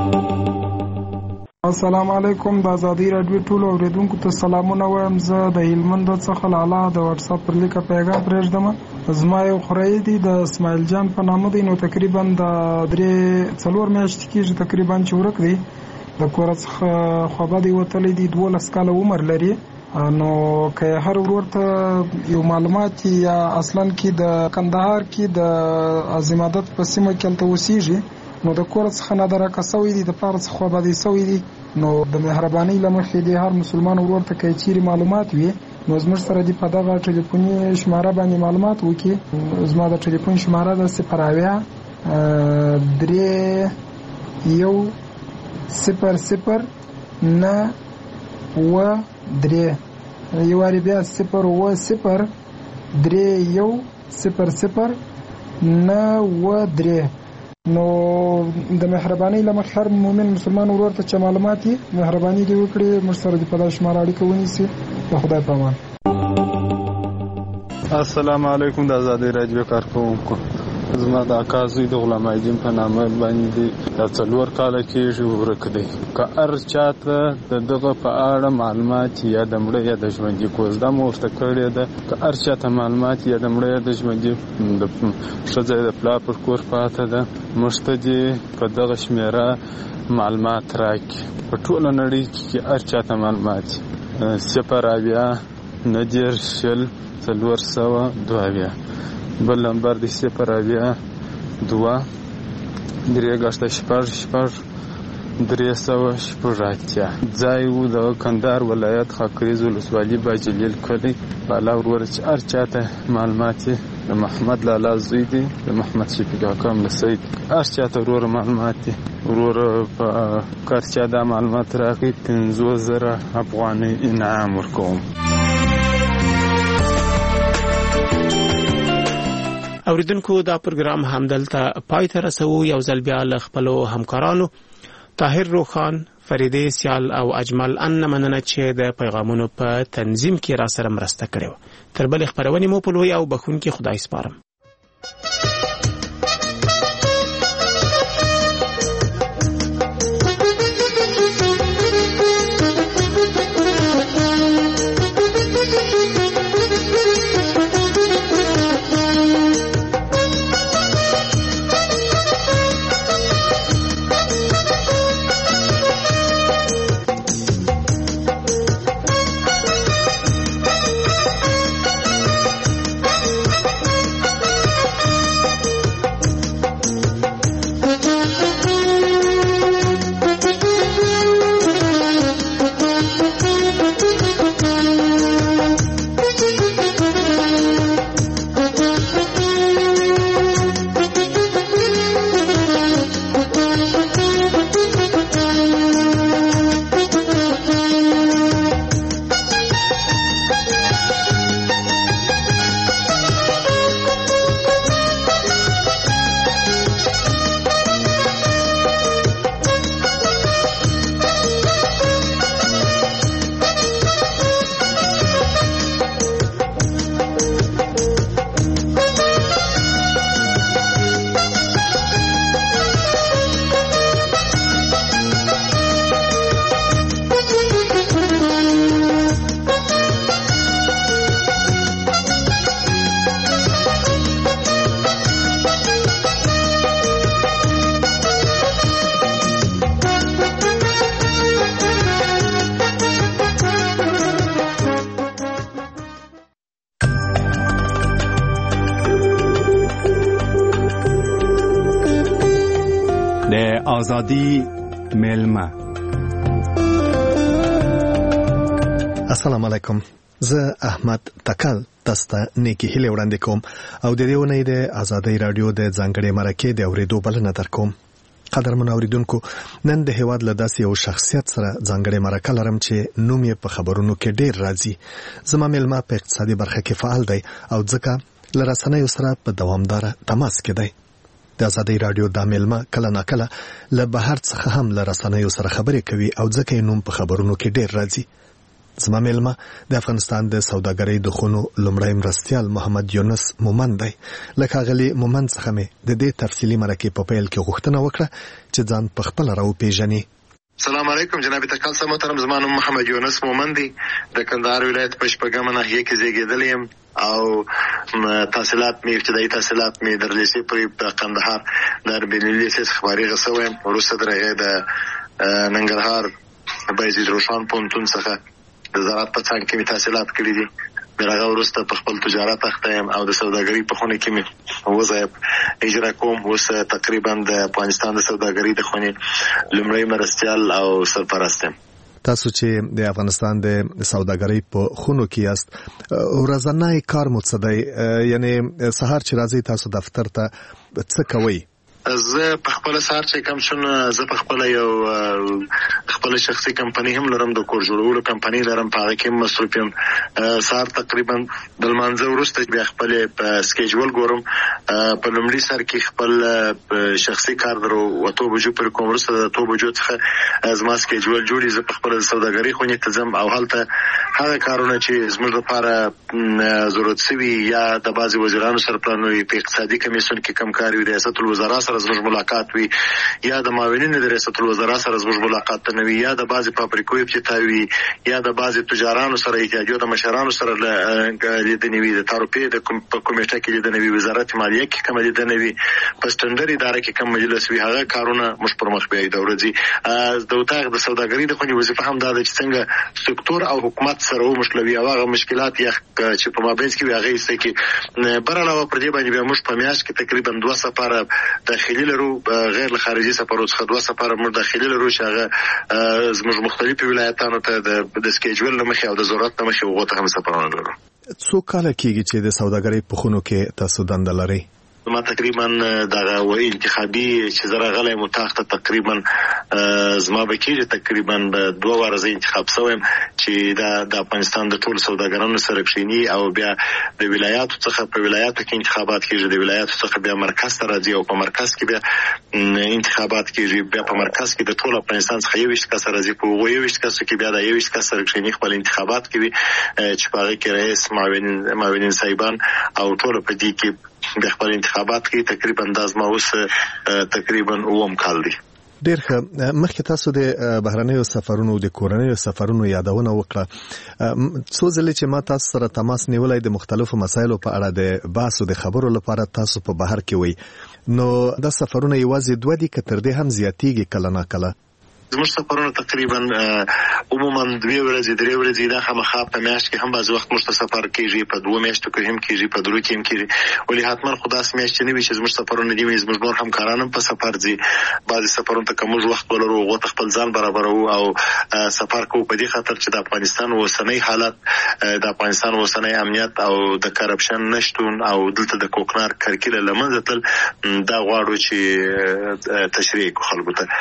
السلام علیکم. د ازادي رادیو ټول اوریدونکو ته سلامونه وایم. زه د هلمند څخه لاله د واتس اپ پر لیکه پیغام پرېږدم. زما یو خورای دی د اسماعیل جان په نامه دی. نو تقریبا د 3-4 میاشتې کېږي تقریبا چې ورک دی. د کور څخه خوابه دی وتلی دی. 12 کاله عمر لري. نو که هر ورور ته یو معلومات یا اصلا کې د کندهار کې د عظیمادت په سیمه کې تل اوسېږي نو د کور څخه نه درکه سوی دي د پاره څخه باندې سوی دي. نو د مهرباني لمخې د هر مسلمان ورور ته کې چیرې معلومات وي نو زموږ سره دی په دغه ټلیفوني شماره باندې معلومات وکي. زما د ټلیفون شماره ده 0 یواری بیا 0 نو د مهرباني لمخې هر مؤمن مسلمان ورور ته چې معلومات یې مهرباني دی وکړي موږ سره د پدای شماره اړیکه ونیسي. په خدای پامان. السلام علیکم. د ازادي رادیو کارکونکو زما د اکازوی د غلام ایدین په نامه باندې د 4 کال کېږي ورک دی. که هر چاته دغه په اړه معلومات یا د مړه یا د ژوندي کوزده مو ورته کړې ده که هر چاته معلومات یا د مړه یا د ژوندي د ښځې د پلار پر کور پاته ده موږ ته دې په دغه شمیره معلومات راکړي. په ټوله نړۍ کې هر چاته معلومات 0-402 بل نمبر دی 0-2 3 ځای وو د کندهار ولایت خاکریز ولسوالي باجلیل کلی. بالا ورور چې هر چاته معلومات د محمد لالا زوی دی د محمد شفیق حکم لسید هر چاته ورور معلومات ورور په کار چا دا معلومات راکړي 50,000 افغانۍ انعام ورکوم. اوریدونکو دا پروګرام همدلته پای ته رسو. یو ځل بیا له خپل همکارانو طاهر روخان، فریده سیال او اجمل ان مننه چې د پیغامونو په تنظیم کې را سره مرسته کړې و. تر بل خبرونه مو په لوی او بخونکي خدای سپارم. د ازادي ملما. السلام علیکم. زه احمد تکل تاسو ته نیکی هیله وړاندې کوم او د دې ونې د ازادي رادیو د ځانګړي مرکې د اوریدو بلنه درکوم. قدرمن اوریدونکو، نن د هیواد له داسې یو شخصیت سره ځانګړي مرکه لرم چې نوم یې په خبرونو کې ډیر راځي. زما مېلمه په اقتصادي برخه کې فعال دی او ځکه له رسنیو سره په دوامداره تماس کې دی. د ازادي رادیو د مېلمه کله ناکله له بهر څخه هم له رسنیو سره خبرې کوي او ځکه یې نوم په خبرونو کې ډیر راځي. زما مېلمه د افغانستان د سوداګرۍ د خونو لومړی مرستیال محمد یونس مومند دی. لکه غلی مومند څخه مې د دې تفصیلي مرکې په پیل کې غوښتنه وکړه چې ځان په خپل راوپېژني. السلام علیکم جناب تکل صاحب محترم. زما نوم محمد یونس مومند دی. د کندهار ولایت په شپږمه ناحیه کې زیږیدلی یم او تحصیلات مې ابتدایي تحصیلات مې د لیسې پورې په کندهار د اربیلي لیسې څخه فارغ شوی یم. وروسته د هغې د ننګرهار بایزید روښان پوهنتون څخه د زراعت په څانګه کې مې تحصیلات کړي دي. د هغه وروسته په خپل تجارت اخته یم او د سوداګرۍ په خونه کې مې وظایف اجرا کوم. اوس تقریبا د افغانستان د سوداګرۍ د خونې لومړی مرستیال او سرپرست یم. تاسو چې د افغانستان د سوداګرۍ په خونو کې یاست، ورځنی کار مو څه دی؟ یعنی سهار چې راځئ تاسو دفتر ته څه کوئ؟ زه په خپل سهار چې کوم شونه زه په خپل یو خپل شخصي کمپنی هم لرم، د کور جوړولو کمپنی لرم، په هغه کې مصروف یم. سهار تقریبا د لمانځه وروسته بیا خپل په سکیجول ګورم. په لومړي سر کې خپل شخصي کار درو وته بجو پر کوم وروسته د 2 بجو څخه زما سکیجول جوړي. زه په خپل سوداګرۍ خونې ته ځم او هلته هغه کارونه چې زموږ لپاره ضرورت سوي یا د بعضي وزیرانو سره پلانوي په اقتصادي کمیسیون کې کم کار وي، ریاست الوزرا سره زموږ ملاقات وي یا د معاونینو د ریاست الوزرا سره زموږ ملاقات نه وي یا د بعضي فابریکو افتتاح وي یا د بعضي تجارانو سره اتحادیو د مشرانو سره لیدنې وي، د تعرفې د کمیټه کې لیدنې وي، وزارت مالیه کې کوم لیدنې وي، په سټنډر اداره کې کوم مجلس وي. هغه کارونه موږ پر مخ بیاي د ورځي د وتاغ د سوداګرۍ د خونې وظیفه هم دا ده چې څنګه سکتور او حکومت سره ومشلوي او هغه مشکلات یا چې په مابینځ کې وي هغه یې کې بر علاوه پر دې باندې بیا موږ په میاشت کې تقریبا 2 سفاره داخلي لرو، غیر خارجي سفرونو څخه 2 سفاره موږ داخلي لرو چې هغه زموږ مختلفو ولایتونو ته د سکیجول مخې او د ضرورت مخې وغوته هم سفرونه لرو. څو کال کېږي چې د سوداګرۍ په خونو کې تاسو دنده لرئ؟ ما تقریبا دغه وای انتخابي چې زره غلې متاخته تقریبا زما بکیږي تقریبا 2 ورځې انتخاب شوم چې د افغانستان د ټول سوداګرانو سره کښینی او بیا د ولایاتو څخه په ولایاتو کې انتخابات کیږي، د ولایاتو څخه بیا مرکز ته راځي او په مرکز کې بیا انتخابات کیږي، بیا په مرکز کې د ټول افغانستان څخه 21 کس راځي، په 21 کس کې بیا د 21 کس سره کښینی خپل انتخابات کوي چې په هغه کې رئیس معاونین صاحبان او ټول په دې کې د خپل انتخابات کې تقریبا دازما اوس تقریبا 9 کال دي. ډېر ښه. مخکې تاسو د بهرنیو سفرونو د کورنیو سفرونو یادونه وکړه. څو ځلې چې ما تاسو سره تماس نیولای د مختلفو مسایلو په اړه د بحث او د خبرو لپاره تاسو په بهر کې وي، نو دا سفرونه یوازې 2 دي که تر دې هم زیاتیږي کله نا کله؟ زموږ سفرونه تقریبا عموما 2 ورځې 3 ورځې دا خامخا په میاشت کې هم بعض وخت موږ ته سفر کیږي، په 2 میاشتو کې هم کیږي، په 3 کې هم کیږي، ولې حتما خداس میاشت نه وي چې زموږ سفرونه دي زموږ نور همکاران هم په سفر ځي. بعض سفرونه ته کوم وخت ولرو غوته خپل ځان برابرو او سفر کوو په دې خاطر چې د افغانستان اوسنۍ حالت، د افغانستان اوسنۍ امنیت او د کرپشن نشټون او دلته د کوکنار کرکیله لمنځه تل دا غواړو چې تشریح کو خلکو ته.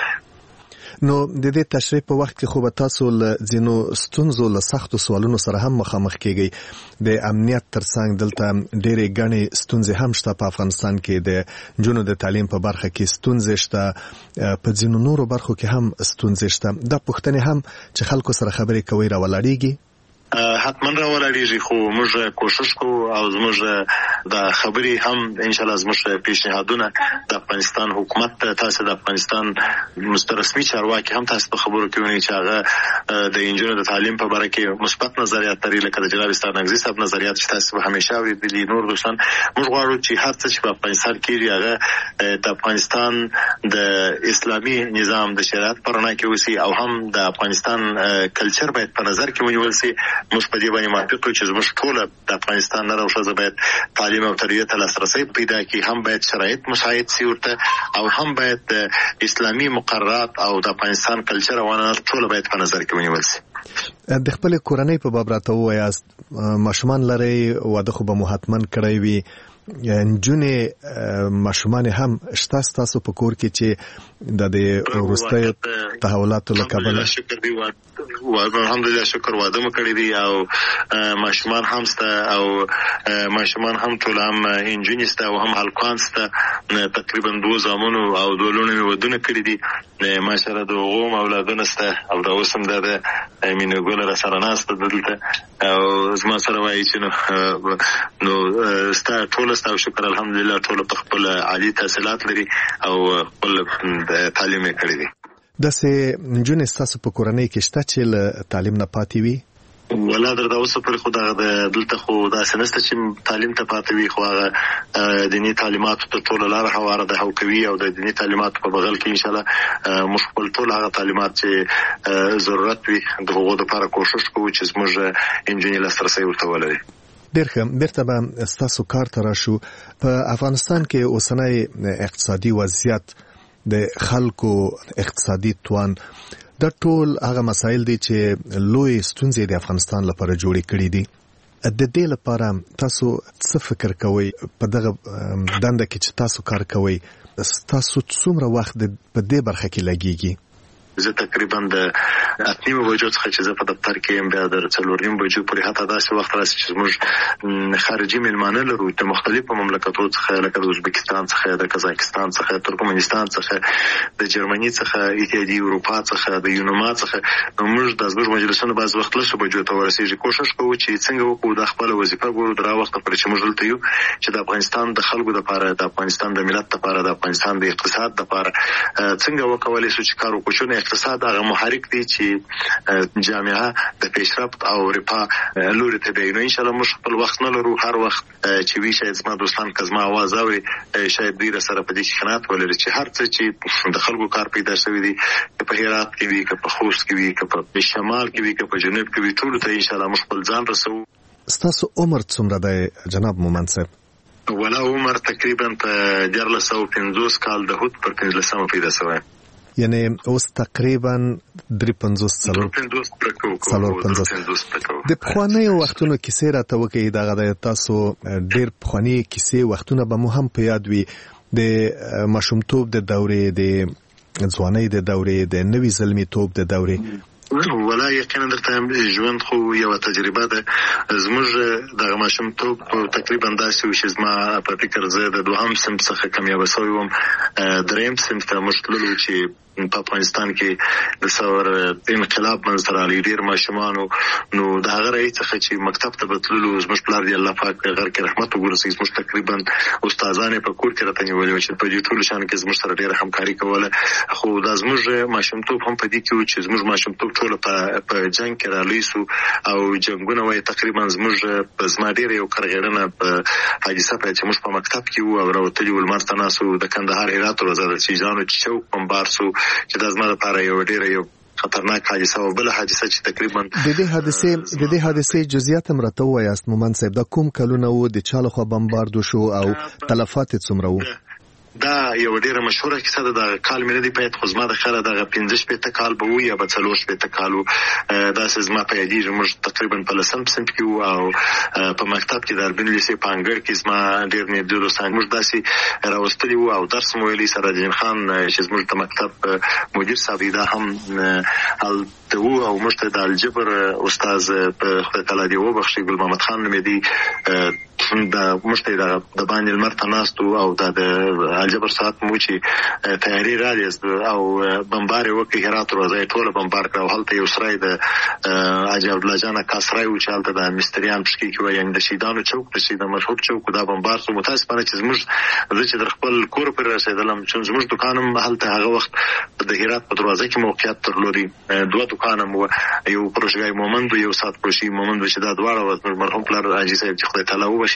نو د دې تشریح په وخت کې خو به تاسو له ځینو ستونزو له سختو سوالونو سره هم مخامخ کیږئ. د امنیت ترڅنګ دلته ډېرې ګڼې ستونزې هم شته. په افغانستان کې د نجونو د تعلیم په برخه کې ستونزې شته، په ځینو نورو برخو کې هم ستونزې شته. دا پوښتنې هم چې خلکو سره خبرې کوي راولاړېږي؟ حتما راولاړېږي، خو موږ کوشش کوو او زموږ د خبرې هم ان شاء الله زموږ پیشنهادونه د افغانستان حکومت ته، تاسو د افغانستان مسترسمي چارواکي هم تاسو په خبرو کې ونی چې هغه د انجونو د تعلیم په اړه کې مثبت نظریات لري، لکه د جناب استانګزي صاحب نظریات چې تاسو همیشه اوریدلي. نور دوستان موږ غواړو چې هر څه چې په افغانستان کې هغه د افغانستان د اسلامي نظام د شریعت پر نه کې وسی او هم د افغانستان کلچر باید په نظر کې ونیول شي موږ په دې باندې موافق یو چې زموږ ټول د افغانستان نر او ښځه باید تعلیم او تربیه ته لاسرسی پیدا کړي، هم باید شرایط مساعد سي ورته، او هم باید اسلامي مقررات او د افغانستان کلچر او عنعنات ټول باید په نظر کې ونیول سي. د خپل کورنۍ په باب راته ووایاست، ماشومان لري، واده خو به مو حتما کړی وي، نجونې ماشومان هم شته ستاسو په کور کې چې د وروستیو تحولاتو له کبله؟ الحمدلله شکر واده مو کړی دی او ماشومان هم سته او ماشومان هم ټول هم انجونې سته او هم هلکان سته. تقریبا 2 زامنو او 2 لوڼو مې ودونه کړي دي ماشاءالله، د هغو هم اولادونه سته او دا اوس هم د مینه ګله را سره ناسته دلته او زما سره وایي چې نو ستا ټول ستا او شکر الحمدلله ټول په خپل عالي تحصیلات لري او خپل تعلیم یې کړی دی. داسې نجونې ستاسو په کورنۍ کې شته چې له تعلیم نه پاتې وي؟ ولا درته اوس پرې خو دلته خو داسې نشته چې تعلیم ته پاتې وي، خو هغه دیني تعلیماتو ته ټوله لاره هواره ده او کوي او د دیني تعلیماتو په بغل کې انشاءالله موږ خپل ټول هغه تعلیمات چې ضرورت وي د هغو دپاره کوشش کوو چې زموږ انجونې لاسرسی ورته ولري. ډېر ښه، بیرته به ستاسو کار ته راشو. په افغانستان کې اوسنی اقتصادي وضعیت، د خلکو اقتصادي توان، دا ټول هغه مسایل دي چې لوی ستونزې د افغانستان لپاره جوړې کړې دي. د دې لپاره تاسو څه فکر کوئ؟ په دغه دنده کې چې تاسو کار کوئ، تاسو څومره وخت په دې برخه کې لګیږي؟ زه تقریبا د 8:30 بجو څخه چې زه په دفتر کې یم بیا د 4:30 بجو پورې حتی داسې وخت راسي چې موږ خارجي میلمانه لرو د مختلفو مملکتونو څخه، لکه د ازبکستان څخه، د قزاقستان څخه، ترکمنستان څخه، د جرمني څخه، اتحادیې اروپا څخه، د یونما څخه. نو موږ د زموږ مجلسونو بعض وخت لسو بجو ته ورسېږي. کوشش کوو چې څنګه وکړو د خپل وظیفه ګورو د را وخت پورې چې موږ دلته یو چې د افغانستان د خلکو لپاره، د افغانستان د ملت لپاره، د افغانستان د اقتصاد لپاره څنګه وکولای شو چې کار وکړو. اقتصاد هغه محرک دی چې جامعه د پیشرفت او رفاه لوري ته دی. نو ان شاء الله موږ خپل وخت نه لرو، هر وخت چې وی شاید زما دوستان کزما आवाज اوري شاید دوی سره په دې کې خنات ولري چې هر څه چې د خلکو کار پیدا شوی دی په هرات کې وي، په خوست کې وي، په شمال کې وي، په جنوب کې وي، ټول ته ان شاء الله موږ خپل ځان رسو. ستاسو عمر څومره دی جناب مومن صاحب؟ ولا عمر تقریبا په 1450 کال د هوت پر 15 پیدا شوی، یعنی اوس تقریبا 53 د پخوانیو وختونو کیسې راته وکړئ. دغه د تاسو ډېر پخواني کیسې وختونه به مو هم په یاد وي، د ماشومتوب د دورې، د ځوانۍ د دورې، د نوي زلمیتوب د دورې. ولا یقینا درته ژوند خو یو تجربه ده. زموږ د ماشومتوب تقریبا داسې و چې زما په فکر زه د 2م صنف څخه کامیابه شوی وم، 3م صنف ته موږ تللو چې په افغانستان کې د ثور انقلاب منځته راغلی. ډېر ماشومانو نو د هغه رئیس څخه چې مکتب ته به تللو، زموږ پلار دی الله پاک غر کې رحمت وګرځي، زموږ تقریبا استادان په کور کې راته نیولي وو چې په دې ټولو شیانو کې زموږ سره ډېره همکاري کوله. خو دا زموږ ماشومتوب هم په دې کې و چې زموږ ماشومتوب ټوله په جنګ کې رالوی سو او جنګونه وایي تقریبا زموږ زما ډېره یو کرغېړنه په حادثه په چې موږ په مکتب کې وو او راوتلي ول لمر ته ناسو د کندهار هرات ورځل چې ځانو چې چوک بمبار سو چې د زما لپاره یو ډېر یو خطرناک حادثه او بل حادثه چې تقریبا د دې حادثې جزئیات هم راته ووایاست مومن صاحب. دا کوم کلونه وو، د چا لخوا بمبارد شو او تلفات څومره وو؟ دا یو ډیره مشهوره کیسه ده. د کال میلادي پېټ خو زما د خاله دغه 15 کال به وي یا به 4 کال وو. دا زما په یادېږي موږ تقریبا په 10م صنف کې وو او په مکتب کې د اربن لیسې په انګړ کې زما ډېر نږدې دوستان موږ داسې راوستلي وو او درس مو ویلي. سراجدین خان چې زموږ د مکتب مدیر صاحب دا هم هلته وو او موږ ته د الجبر استاد په خدای تعالی دې وبخښي ګل محمد خان نومېدی د موږ ته د باندې لمر ته ناستو او د الجبر ساعت مو چې تیاری رالیست او بمبار وکړي هرات ورځي ټوله بمبار کړ او هلته یو سرای د حاجي عبدالله جان کاسرای و چې هلته د مستریان پشکي کې وایي د شهیدانو چوک د شهید مشهور چوک دا بمبار سو. متاسفانه چې زموږ چې در خپل کور پر رسیدلم چې زموږ دکان هم هلته هغه وخت د هرات په دروازه کې موقعیت درلودي. 2 دکان هم یو پروژګای مومند یو سات پروشي مومند چې دا دواړه مرحوم پلار حاجي صاحب چې خدای تعالی وبخښي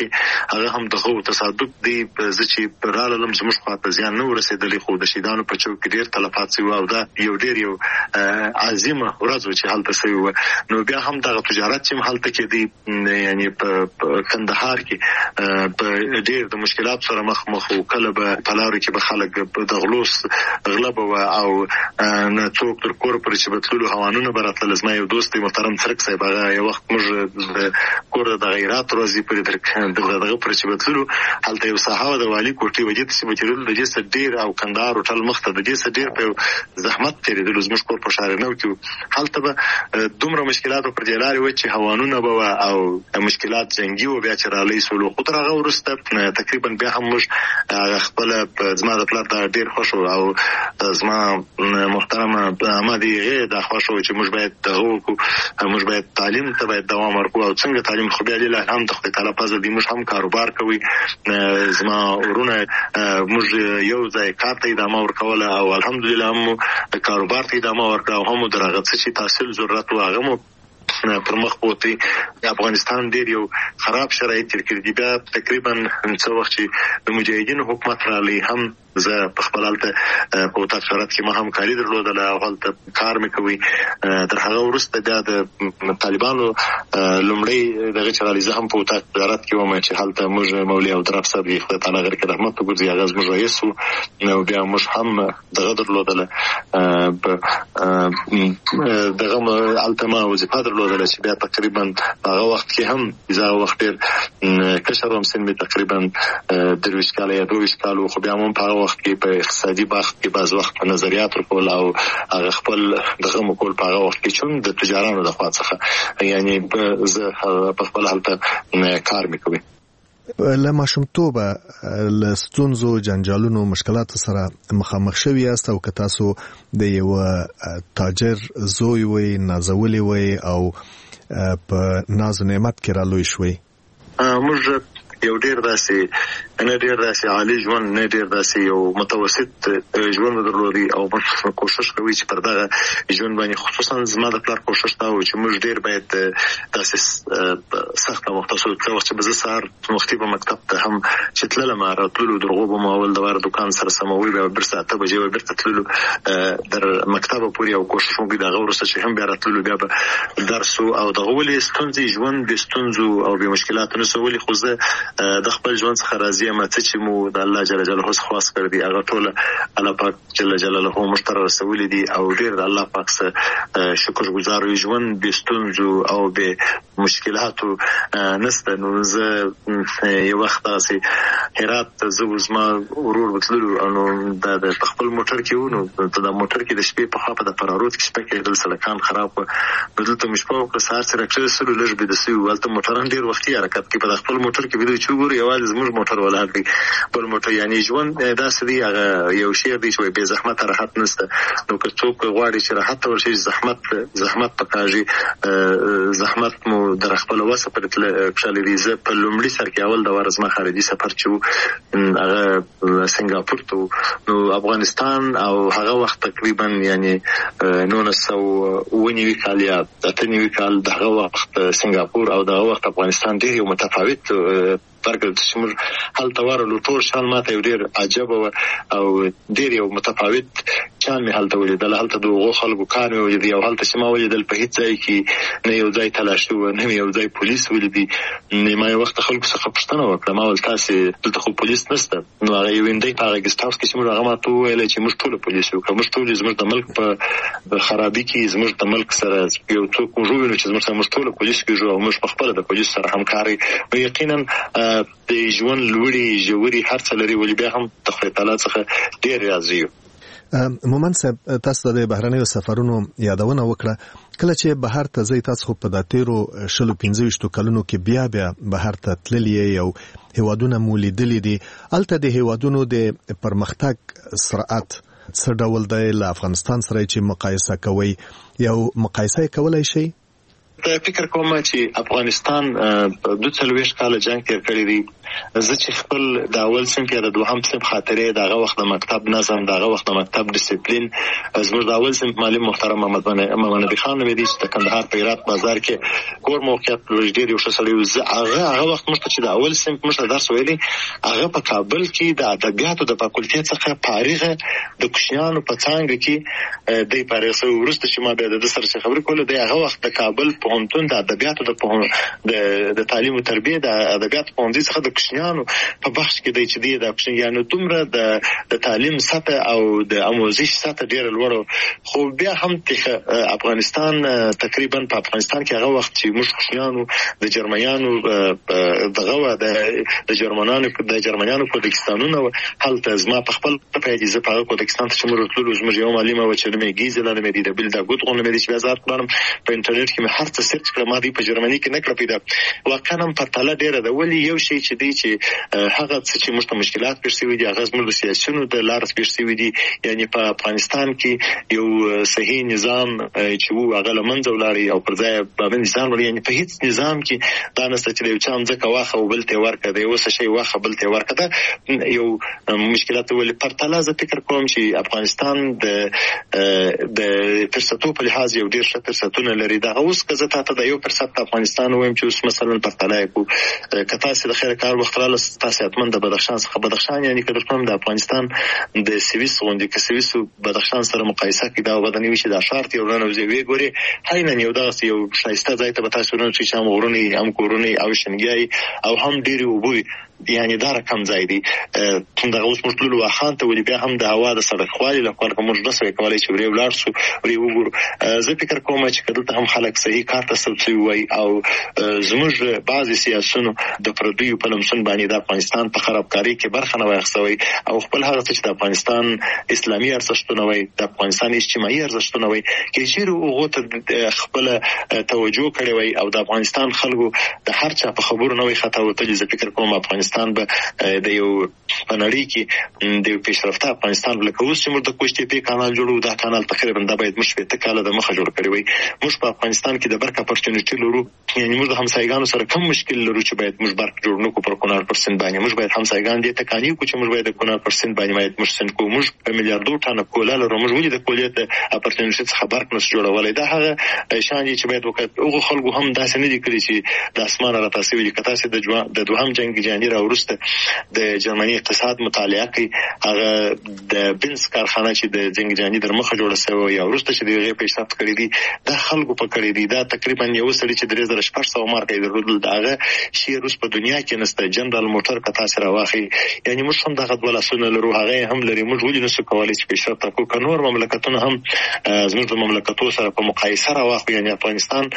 کې هغه هم دغه تصادف دی چې رالم زموږ خواته زیان نه ورسېدلی، خو د شهیدانو په چوک کې ډېر تلفات شوي او دا یو ډېر عظیمه ورځ وه چې هلته شوې وه. نو بیا هم دغه تجارت چې هلته کېدی یعنې په کندهار کې په ډېر د مشکلاتو سره مخ و. کله به په لارو کې به خلک د غله به وه او نه څوک تر کوره پورې چې به تللو هوانونه به راتلل. زما یو دوست دی محترم څرک صاحب، هغه یو وخت موږ د کور د غیرات ورځې پورې دغه پورې چې به تللو هلته یو ساحه وه د والي کوټې وجې ته چې به تېرېدلو د دې څه ډېر او کندهار هوټل مخ ته د دې څه ډېر په زحمت تېرېدلو. زموږ کور په شارنو کې هلته به دومره مشکلات پر دې لارې وه چې هوانونه به وه او مشکلات جنګي وو. بیا چې رالۍ سولو خو تر هغه وروسته تقریبا بیا هم موږ خپله زما د پلار دا ډېر خوښ و او زما محترمه احمد هغې دا خوښ و چې موږ باید دغه وکړو، موږ باید تعلیم ته باید دوام ورکړو. او څنګه تعلیم؟ خو بیا لله الحمد د خدای تعالی فضل دی، موږ هم کاروبار کوي. زما ورونه موږ یو ځای کار ته ادامه ورکوله او الحمدلله هم کاروبار ته ادامه ورکړه او هم د هغه څه چې تحصیل ضرورت و هغه مو پر مخ بوتي. افغانستان ډېر یو خراب شرایط تېر کړي دي. بیا تقریبا څه وخت چې د مجاهدینو حکومت راغلی هم زه په خپل هلته په وطاق شرایط کې ما همکاري درلودله او هلته کار مې کوي. تر هغه وروسته بیا د طالبانو لومړی دغه چې راغلی زه هم په وطاق شرایط کې وم چې هلته موږ مولوي عبدالرب صاحب یې خدای تعالی غیر کړي رحمت وګرځي، هغه زموږ رئیس و. او بیا موږ هم دغه درلودله دغه هلته ما وظیفه درلودله چې بیا تقریبا هغه وخت کې هم زه هغه وخت ډېر کشر وم، سن مې تقریبا 23 کاله یا 22 کال و. خو بیا هم په هغه وخت کې په اقتصادي بخت کې بعض وخت په نظریات ورکول او هغه خپل دغه مکول په هغه وخت کې چون د تجارانو د خوا څخه یعنې زه په خپل هلته کار مې کوي. له ماشومتوبه له ستونزو جنجالونو مشکلاتو سره مخامخ شوي یاست او که تاسو د یو تاجر زوی وئ، نازولی وئ او په ناز و نعمت کې رالوی شوئ؟ موږ یو ډېر داسې نه ډېر داسې عالي ژوند نه ډېر داسې یو متوسط ژوند درلودی او موږ کوشش کوي چې پر دغه ژوند باندې خصوصا زما د پلار کوشش دا و چې موږ ډېر باید داسې سخته مختصر وخت چې به زه سهار وختي په مکتب ته هم چې تللم راتللو درغو به مو اول د واره دوکان سره سموي بیا بېرته 8 بجې به بېرته تللو در مکتبه پورې او کوشش مو کوي د هغه وروسته چې هم بیا راتللو بیا به درس او دغه ولې ستونزې ژوند بې ستونزو او بې مشکلاتو نه څه ولې خو زه د خپل ژوند څخه راضي یم څه چې مو د الله جل جلاله څخه خاص کړی دي هغه ټوله الله پاک جل جلاله موږ ته رسولي دي او ډېر د الله پاک څخه شکر ګزار یو. ژوند بې ستونزو او بې مشکلاتو نسته. نو زه یو وخت داسې هرات ته زه زما ورور وتللو نو د خپل موټر کې و نو د موټر کې د شپې په خوا په د فرارود کې شپه کېدل سلکان خراب وه نو دلته مې شپه وکړه سهار چې راکښېنستلو لږ بیده سوي وو. هلته موټران ډېر وختي حرکت کوي په د خپل موټر کې بیده چې وګورو یوازې زموږ موټر ولاړ دی بل موټر یعنې ژوند داسې دی هغه یو شعر دی چې وایي بې زحمته راحت نشته. نو که څوک غواړي چې راحت ته ورشي زحمت پکاږي زحمت مو در خپله وسه پرې کښلی دی. زه په لومړي سر کې اول د واره زما خارجي سفر چې و هغه سنګاپور ته و نو افغانستان او هغه وخت تقریبا یعنې 1999 کال یا 98 کال د هغه وخت سنګاپور او دغه وخت افغانستان ډېر یو متفاوت فرق چې موږ هلته ورغلو ټول شان ماته یو ډېر عجبه وه او ډېر یو متفاوت شان مې هلته ولیدل. هلته د هغو خلکو کار مې ولیدی او هلته چې ما ولیدل په هېڅ ځای کې نه یو ځای تلاشي وه نه مې یو ځای پولیس ولیدي. ما یو وخت خلکو څخه پوښتنه وکړه ما ویل تاسې دلته خو پولیس نشته نو هغه یو هندی په هغه ګسټ هاوس کې چې موږ هغه ماته وویلی چې موږ ټوله پولیس یو که موږ ټول زموږ د ملک په خرابي کې زموږ د ملک سره یو څوک موږ ووینو چې موږ ټوله پولیس کېږو او موږ په خپله د پولیس سره همکاري نو یقینا د ژوند لوړې ژورې هر څه لري ولې بیا هم د خدای تعالی څخه ډېر راضي یو. مومن صاحب تاسو د بهرنیو سفرونو یادونه وکړه کله چې بهر ته ځئ تاسو خو په د تیرو 25 کلونو کې بیا بهر ته تللی یو هیوادونه مو لیدلي دي هلته د هیوادونو د پرمختګ سرعت څه ډول دی له افغانستان سره چې مقایسه کوئ یو مقایسه کولی شئ؟ فکر کوم چې افغانستان 42 کال جنگ تیر کړی دی زه چې خپل د اول صنف یا د دوهم صنف خاطرې دغه وخت د مکتب نظم، دغه وخت د مکتب ډیسپلین، زموږ د اول صنف معلم محترم محمد نبی خان مې دي چې د کندهار په هرات بازار کې کور موقعیت ډېر یو ښه سړی. هغه وخت موږ ته چې د اول صنف موږ درس ویلي، هغه په کابل کې د ادبیاتو د فاکولټې څخه فارغه د کوشنیانو په څانګه کې د فارغ شوی. وروسته چې ما بیا د سره خبرې کوله، د هغه وخت د کابل پوهنتون د ادبیاتو د تعلیم او تربیه د ادبیاتو پوهنځي څخه د کوشنیانو په بخش کې دی چې د کوشنیانو دومره د تعلیم سطح او د آموزش سطح ډېره لوړه. خو بیا هم افغانستان تقریبا په افغانستان کې هغه وخت چې موږ کوشنیانو د جرمنیانو دغه د جرمنیانو کوردستانونه هلته زما په خپل پیدې زه په کوردستان ته چې موږ تللو، زموږ یو معلمه و چې نومې ګیزه لري مې د بل د ګوت غونډه مې چې بازار کړم په انټرنیټ کې مې هر څه سرچ کړم، ما دی په جرمني کې نه کړ پیدا. واقعا هم پرتله ډېره ده. ولې یو شی چې دی چې هغه څه چې موږ ته مشکلات پیښ شوي دي، هغه زموږ د سیاسیونو د لارې پیښ شوي دي. یعنی په افغانستان کې یو صحیح نظام چې وو هغه له منځه ولاړی او پر ځای باندې نظام ولري. یعنی په هیڅ نظام کې دا نشته چې یو چا ځکه واخه او بل ته ورکړه، دی اوس شی واخه بل ته ورکړه، یو مشکلات. ولې پرتله زه فکر کوم چې افغانستان د فرصتو په لحاظ یو ډېر ښه فرصتونه لري. دا اوس که زه تاسو د 1% افغانستان وایم چې اوس مثلا پرتله کو که تاسو د خیر کار وخت رااله تاسو اتمن د بدخشان څخه بدخشان یعنی که کوم د افغانستان د سویس غونډې کې سویس بدخشان سره مقایسه کړئ، دا ودانې وشي د شارت یو نه وزوي ګوري هاینه یو داس یو شایسته ځای ته به تاسو نه چې هم غورونی هم کورونی او شنګي او هم ډېری وبوي، یعنی دا رقم ځای دی. دغه اوس موږ ټول واخان ته ولې بیا هم د هوا د سړک خوالي لپاره موږ نه سوي کولای چې ورې ولاړ شو ورې وګورو. زه فکر کوم چې کله هم خلک صحیح کار ته سوي وي او زموږ بعضي سیاسيونو د پردیو په لمسون باندې د افغانستان په خرابکاری کې برخه نه واخیستوي او خپل هغه څه چې د افغانستان اسلامي ارزښتونه وي، د افغانستان اجتماعي ارزښتونه وي، کې چې هغه ته خپل توجه کړی وي او د افغانستان خلکو د هر چا په خبرو نه وي خطا وته. زه فکر کوم افغانستان به د یو پنړی کې د پیشرفته افغانستان لکه اوس چې موږ د کوشتي په کانال جوړو، دا کانال تقریبا د باید مشبه ته کاله د مخه جوړ کړی وي. موږ په افغانستان کې د برک اپورچونټی لرو، یعنی موږ د همسایګانو سره کم مشکل لرو چې باید موږ برک جوړ نکو پر کونال پرسنټ باندې. موږ باید همسایګان دې ته کانی کو چې موږ باید د کونال پرسنټ باندې باید مرسن کو. موږ په میلیارډو ټانه کولا لرو، موږ ولې د کولیت اپورچونټی څخه برک نس جوړولای. دا هغه شان چې باید وکړو. هغه خلکو هم داسې نه دي کړی چې د اسمانه را تاسو ویل کته چې د دوهم جنگ جهانی را ورسته د جرمني اقتصاد مطالعه کوي، هغه د بنز کارخانه چې د جنگ جهانی در مخه جوړه شوی یا ورسته چې دغه پیشرفت کړی دي، دا خلکو په کړی دي. دا تقریبا یو سړي چې 3600 مارکې درلودل، داغه شی روس په دنیا کې نسته. جنرال موټر کته سره واخی، یعنی موږ هم دغه ولاسونه لرو، هغه هم لري. موږ ولې نسو کولای چې پیشرفت وکړو؟ کنور مملکتونه هم زموږ د مملکتونو سره په مقایسه راوخو. یعنی افغانستان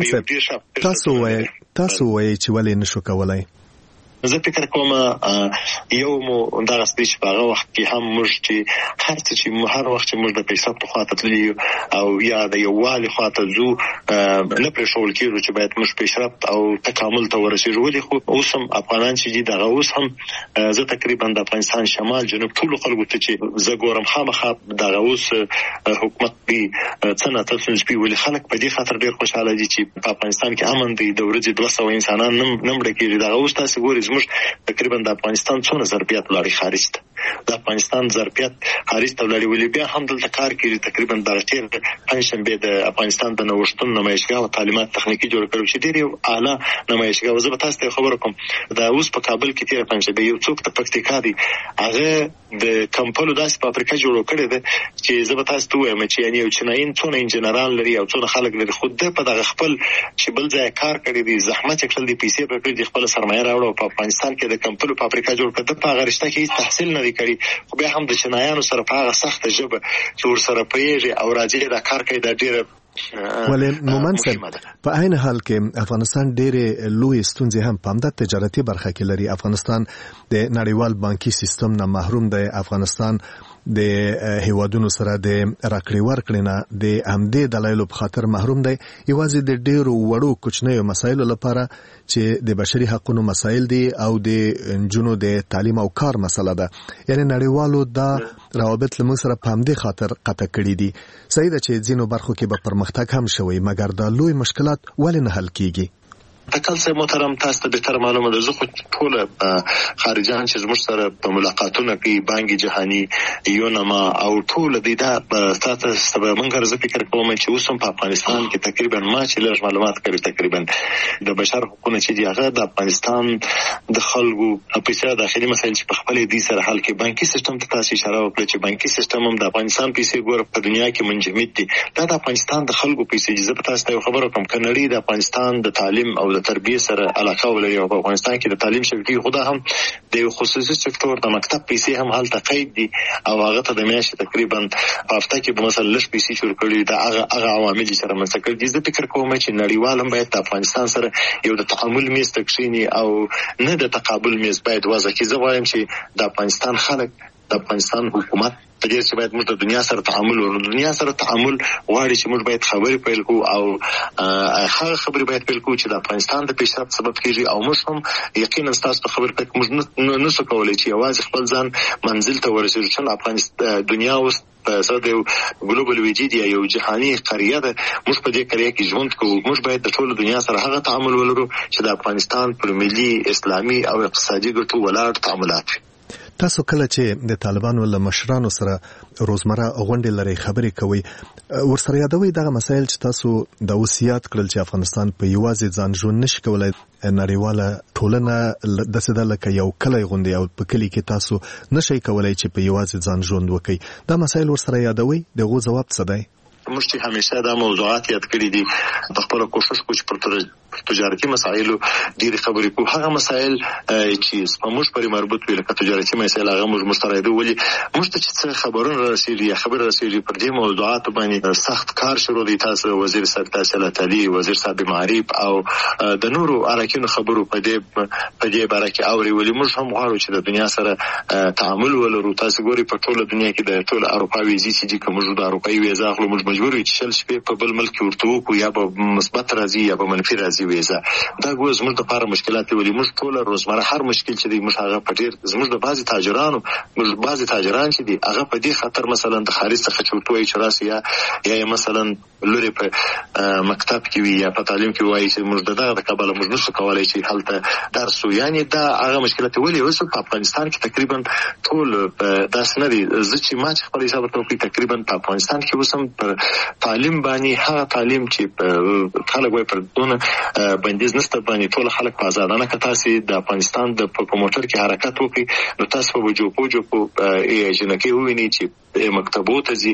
تاسو وایي چې ولې نشو کولای؟ زه فکر کوم یو مو دغه ستې په هغه وخت کې هم موږ چې هر څه چې هر وخت چې موږ د پیسې په خاطر تللی او یا د یووالي خاطر زو نه پرېښول کېږو چې باید موږ پیشرفت او تکامل ته ورسېږو. ولې خو اوس هم افغانان چې دي دغه اوس هم زه تقریبا د افغانستان شمال جنوب ټولو خلکو ته چې زه ګورم خامخا دغه اوس حکومت دی څه نه تاسو سپي ولې خلک په دې خاطر ډېر خوشاله دي چې په افغانستان کې امن دی، د ورځې 200 انسانان نه مړه کېږي. دغه اوس تاسو ګورئ موږ تقریبا د افغانستان څونه ظرفیت لري خارج ته، د افغانستان ظرفیت خارج ته لري. ولې بیا هم دلته کار کوي. تقریبا د راتیر پنځشنبه د افغانستان د نوښتونو نمایشګاه او تعلیمات تخنیکی جوړ کړو چې ډېر یو اعلی نمایشګاه. زه به تاسو ته خبر کوم دا اوس په کابل کې تیر پنځشنبه یو څوک ته پکتیکا دی، هغه د کمپلو داس په افریقا جوړ کړی دی چې زه به تاسو ته وایم چې یعنی یو چیناین څونه انجنیران لري او څونه خلک لري، خو د په دغه خپل چې بل ځای کار کړی دی، زحمت کړل دی، پیسې په کړی دی، خپل سرمایه راوړو په افغانستان کې د کمپلو په افریقا جوړ کړ. په هغه رشته کې تحصیل نه کړی، خو بیا هم د چینایانو سره په هغه سخت ژبه چې ور سره پیږي او راځي دا کار کوي. دا ډیره ولې مومنصب په عین حال کې افغانستان ډېرې لوی ستونزې هم په همدا تجارتي برخه کې لري. افغانستان د نړیوال بانکي سیستم نه محروم دی. افغانستان د هیوادونو سره د راکړې ورکړې نه د همدې دلایلو په خاطر محروم دی. یوازې د ډېرو وړو کوچنیو مسایلو لپاره چې د بشري حقوقو مسایل دي او د نجونو د تعلیم او کار مسله ده. یعنی نړیوالو دا روابط له موږ سره په همدې خاطر قطع کړي دي. صحیح ده چې ځینو برخو کې به پرمختګ هم شوی، مګر دا لوی مشکلات ولې نه حل کیږي؟ تکل صاحب محترم، تاسو ته بهتر معلومه ده، زه خو ټول خارجان چې زموږ سره په ملاقاتونه کوي، بانک جهانی، یونما او ټول دي، دا تاسو سبا منګر زه فکر کوم چې اوس هم په افغانستان کې تقریبا ما چې لږ معلومات کړی، تقریبا د بشر حقوقونه چې دی هغه د افغانستان د خلکو پیسې داخلي مسایل چې په خپل دي سره حل کې. بانکي سیستم ته تاسو اشاره وکړه چې بانکي سیستم هم د افغانستان پیسې ګور په دنیا کې منجمد دي. دا د افغانستان د خلکو پیسې دي. زه په تاسو ته خبره کوم کنړی د افغانستان د تعلیم او د تربیه سره علاقه ولري او په افغانستان کې د تعلیم شبکې خدا هم د خصوصي سکتور د مکتب پیسې هم هلته قید دي او هغه ته د میاشتې تقریبا په هفته کې به مثلا لږ پیسې شروع کړي. دا هغه عوامل چې سره مسله کړي. زه فکر کوم چې نړیوال هم باید د افغانستان سره یو د تعامل میز ته کښیني او نه د تقابل میز باید وضع کړي. زه وایم چې د افغانستان خلک، د افغانستان حکومت په دې چې باید موږ د دنیا سره تعامل ورو. دنیا سره تعامل غواړي چې موږ باید خبرې پیل کوو او هغه خبرې باید پیل کوو چې د افغانستان د پیشرفت سبب کیږي او موږ هم یقینا ستاسو په خبر پک موږ نه څه کولای چې یوازې خپل ځان منزل ته ورسېږو. چې افغانستان دنیا اوس په سره د ګلوبل وجود یا یو جهاني قریه ده، موږ په دې قریه کې ژوند کوو. موږ باید د ټولو دنیا سره هغه تعامل ولرو چې د افغانستان پر ملي، اسلامي او اقتصادي ګټو ولاړ تعاملات. تاسو کله چې د طالبانو له مشرانو سره روزمره غونډې لري خبرې کوي، ورسره یادوي دغه مسایل چې تاسو د وصیت کړل چې افغانستان په یوازې ځان ژوند نشي کولای، نړیواله ټولنه د سده لکه یو کلی غوندي او په کلی کې تاسو نشئ کولای چې په یوازې ځان ژوند وکړي. دا مسایل ورسره یادوي، دغه جواب څه دی؟ موږ چې همیشه دا موضوعات یاد کړی دي، په خپل کوشش کوو چې پر تجارتي مسایلو ډېری خبرې کوو. هغه مسایل چې په موږ پورې مربوط وي لکه تجارتي مسایل، هغه موږ مسترایدو. ولې موږ ته چې خبرونه رسېږي یا خبر رسېږي پر دې موضوعاتو باندې سخت کار شروع دی. تاسو وزیر صاحب تاسو تعالی، وزیر صاحب معارف او د نورو اراکینو خبرو په دې باره کې اوري. ولې موږ هم غواړو چې د دنیا سره تعامل ولرو. تاسو ګوري په ټوله دنیا کې د ټول اروپا ویزې چې کوم د اروپایي ویزه اخلو، موږ مجبور یو چې شل شپې په بل ملک ورته وکړو، یا به مثبت راځي یا به منفي راځي ویزه. دا ګویا زموږ لپاره مشکلات دي. ولې موږ ټول روزمره هر مشکل چې دی موږ هغه په ډېر زموږ د بعضې تاجرانو، موږ بعضې تاجران چې دي هغه په دې خطر مثلا د خارج څخه چې ورته وایي چې راسي یا مثلا لورې په مکتب کې وي یا په تعلیم کې وایي چې موږ دغه د کبله موږ نشو کولی چې هلته درس وو. یعنې دا هغه مشکلات دي. ولې اوس په افغانستان کې تقریبا ټول داسې نه دي. زه چې ما چې خپل حساب ورته وکړي تقریبا په افغانستان کې اوس هم پر تعلیم باندې هغه تعلیم چې خلک وایي پر دونه بندیز نشته باندې ټول خلک په ازادانه که تاسو د افغانستان د په موټر کې حرکت وکړي نو تاسو په جوپو جنکې ووینئ چې مکتبو ته ځي،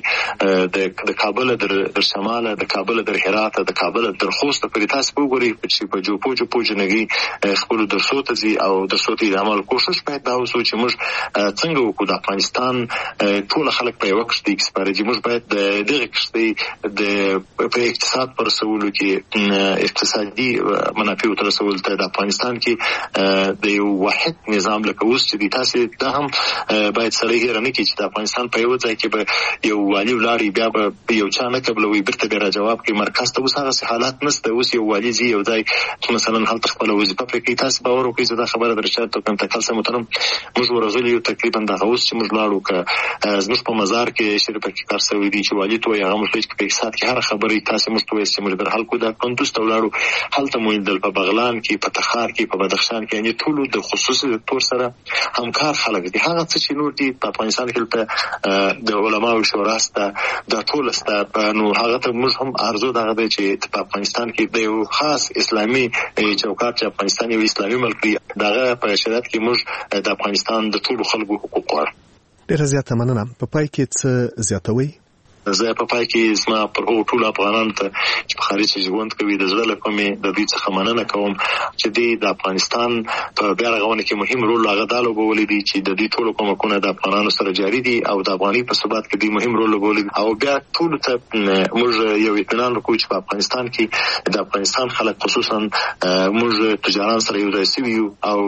د کابل در شماله، د کابل در هرات، د کابل در خوست پورې تاسو وګورئ چې په جوپو جنګي خپل درسو ته ځي او درسو ته عمل. کوشش باید دا وسو چې موږ څنګه وکړو د افغانستان ټول خلک په یو وخت کې سپارجي. موږ باید دغه کښتۍ په اقتصاد پر رسولو کې اقتصادي منافع تر رسول ته د افغانستان کې د یو واحد نظام لکه اوس چې تاسو دا هم باید سره هیر نه کړئ چې د افغانستان په یو ځای کې به یو والی ولاړی بیا به یو چا نه قبلوي برته به را جواب کوي. مرکز ته اوس هغه حالات نشته. اوس یو والی زی یو ځای مثلا هلته خپل وظیفه پرې کوي. تاسو باور وکړئ چې دا خبره درشته ته کوم تکل سم محترم موږ ورغلی یو تقریبا د اوس چې موږ لاړو که زموږ په مزار کې شریف کې کار سوي دي چې والی ته هغه مفلج کې په اقتصاد کې هر خبرې تاسو موږ ته چې موږ در حل کو دا کندوز ته ولاړو، هلته مو د په بغلان کې، په تخار کې، په بدخشان کې، یعنی ټول د خصوصي سکتور سره همکار خلک دي. هغه څه چې نور دي په افغانستان کې د علماو شورا سره د ټول سره نو هغه ته موږ هم ارزو دغه دی چې په افغانستان کې د یو خاص اسلامي چوکاټ چې افغانستان یو اسلامي ملک دی، دغه په شریعت کې موږ د افغانستان د ټولو خلکو حقوق غواړو. ډېره زیاته مننه. په پای کې څه زیاتوي؟ زه په پای کې زما پر ټول افغانانو ته چې په خارج کې ژوند کوي د زړه له کومې د دې څخه مننه کوم چې د افغانستان په بیا رغونه کې مهم رول هغه دا لوبولی دی چې د دې ټولو کومکونه د افغانانو سره جاري دي او د افغاني په ثبات کې د مهم رول لوبولی دي. او بیا ټول ته موږ یو اطمینان وکړو چې په افغانستان کې د افغانستان خلک خصوصا موږ تجاران سره یو ځای سوي او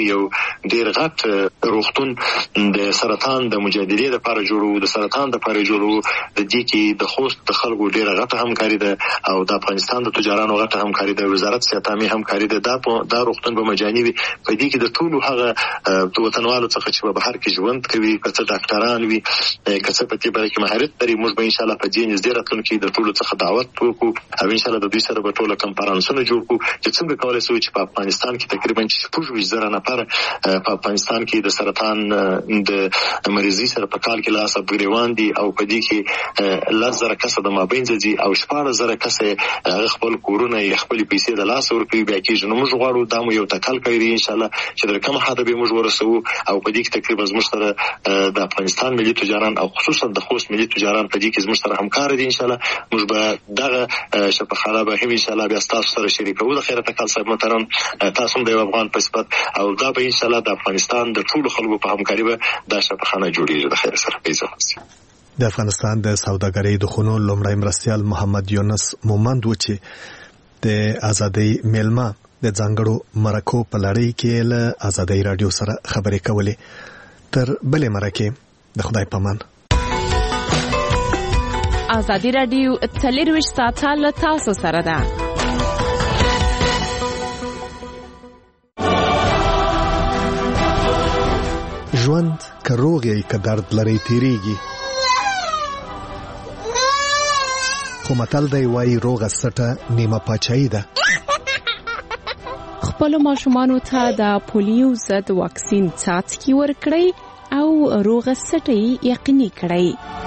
ډېر غټ روغتون د سرطان د مجادلې لپاره جوړو، د سرطان لپاره جوړو، د دې کې د خوست د خلکو ډیره غټه همکاري ده او د افغانستان د تجارانو غټه همکاري ده. وزارت صحت عامه همکاري ده. دا روغتون به مجاني وي. په دې کې د ټولو هغه وطنوالو څخه چې په بهر کې ژوند کوي، که څه ډاکټران وي، که څه په دې برخه کې مهارت لري، موږ به ان شاء الله په دې نږدې راتلونکي د ټولو څخه دعوت وکړو او ان شاء الله د دوی سره به ټول کنفرانسونه جوړ کړو چې څنګه کولای شو چې په افغانستان کې تقریبا 20,000 نفر په افغانستان کې د سرطان د مریضي سره په کال کې لاس افګریوان دي او په دې کې 10,000 کسه د مابین ځي او 14,000 کسه خپل کورونه یې خپل پیسې د لاس ورکوي. بیا کې نو موږ غواړو دا مو یو تکل کوي ان شاء الله چې د کوم حد به موږ ورسو او په دې کې تقریبا زموږ سره د افغانستان ملي تجاران او خصوصا د خوست ملي تجاران په دې کې زموږ سره همکار دي. ان شاء الله موږ به دغه شفاخانه به هم ان شاء الله بیا تاسو سره شریکو. د خیرته کال صاحب محترم تاسو هم د افغان په صفت او دا به ان شاء الله د افغانستان د ټولو خلکو په همکاري به دا شفاخانه جوړیږي. د خیر سره پیسې د افغانستان د سوداګرۍ د خونو لومړی مرستيال محمد یونس مومند و چې د ازادۍ میلمه د ځانګړو مرکو په لړۍ کې له ازادۍ رادیو سره خبرې کولې. تر بلې مرکې د خدای پامان. ازادي رادیو 24 ساعته له تاسو سره ده. ژوند که روغ یې که درد لري تیریږي، خو متل دی وایي روغه سټه نیمه پاچاهي ده. خپلو ماشومانو ته د پولیو ضد واکسین څاڅکي ورکړئ او روغه سټه یقیني کړئ.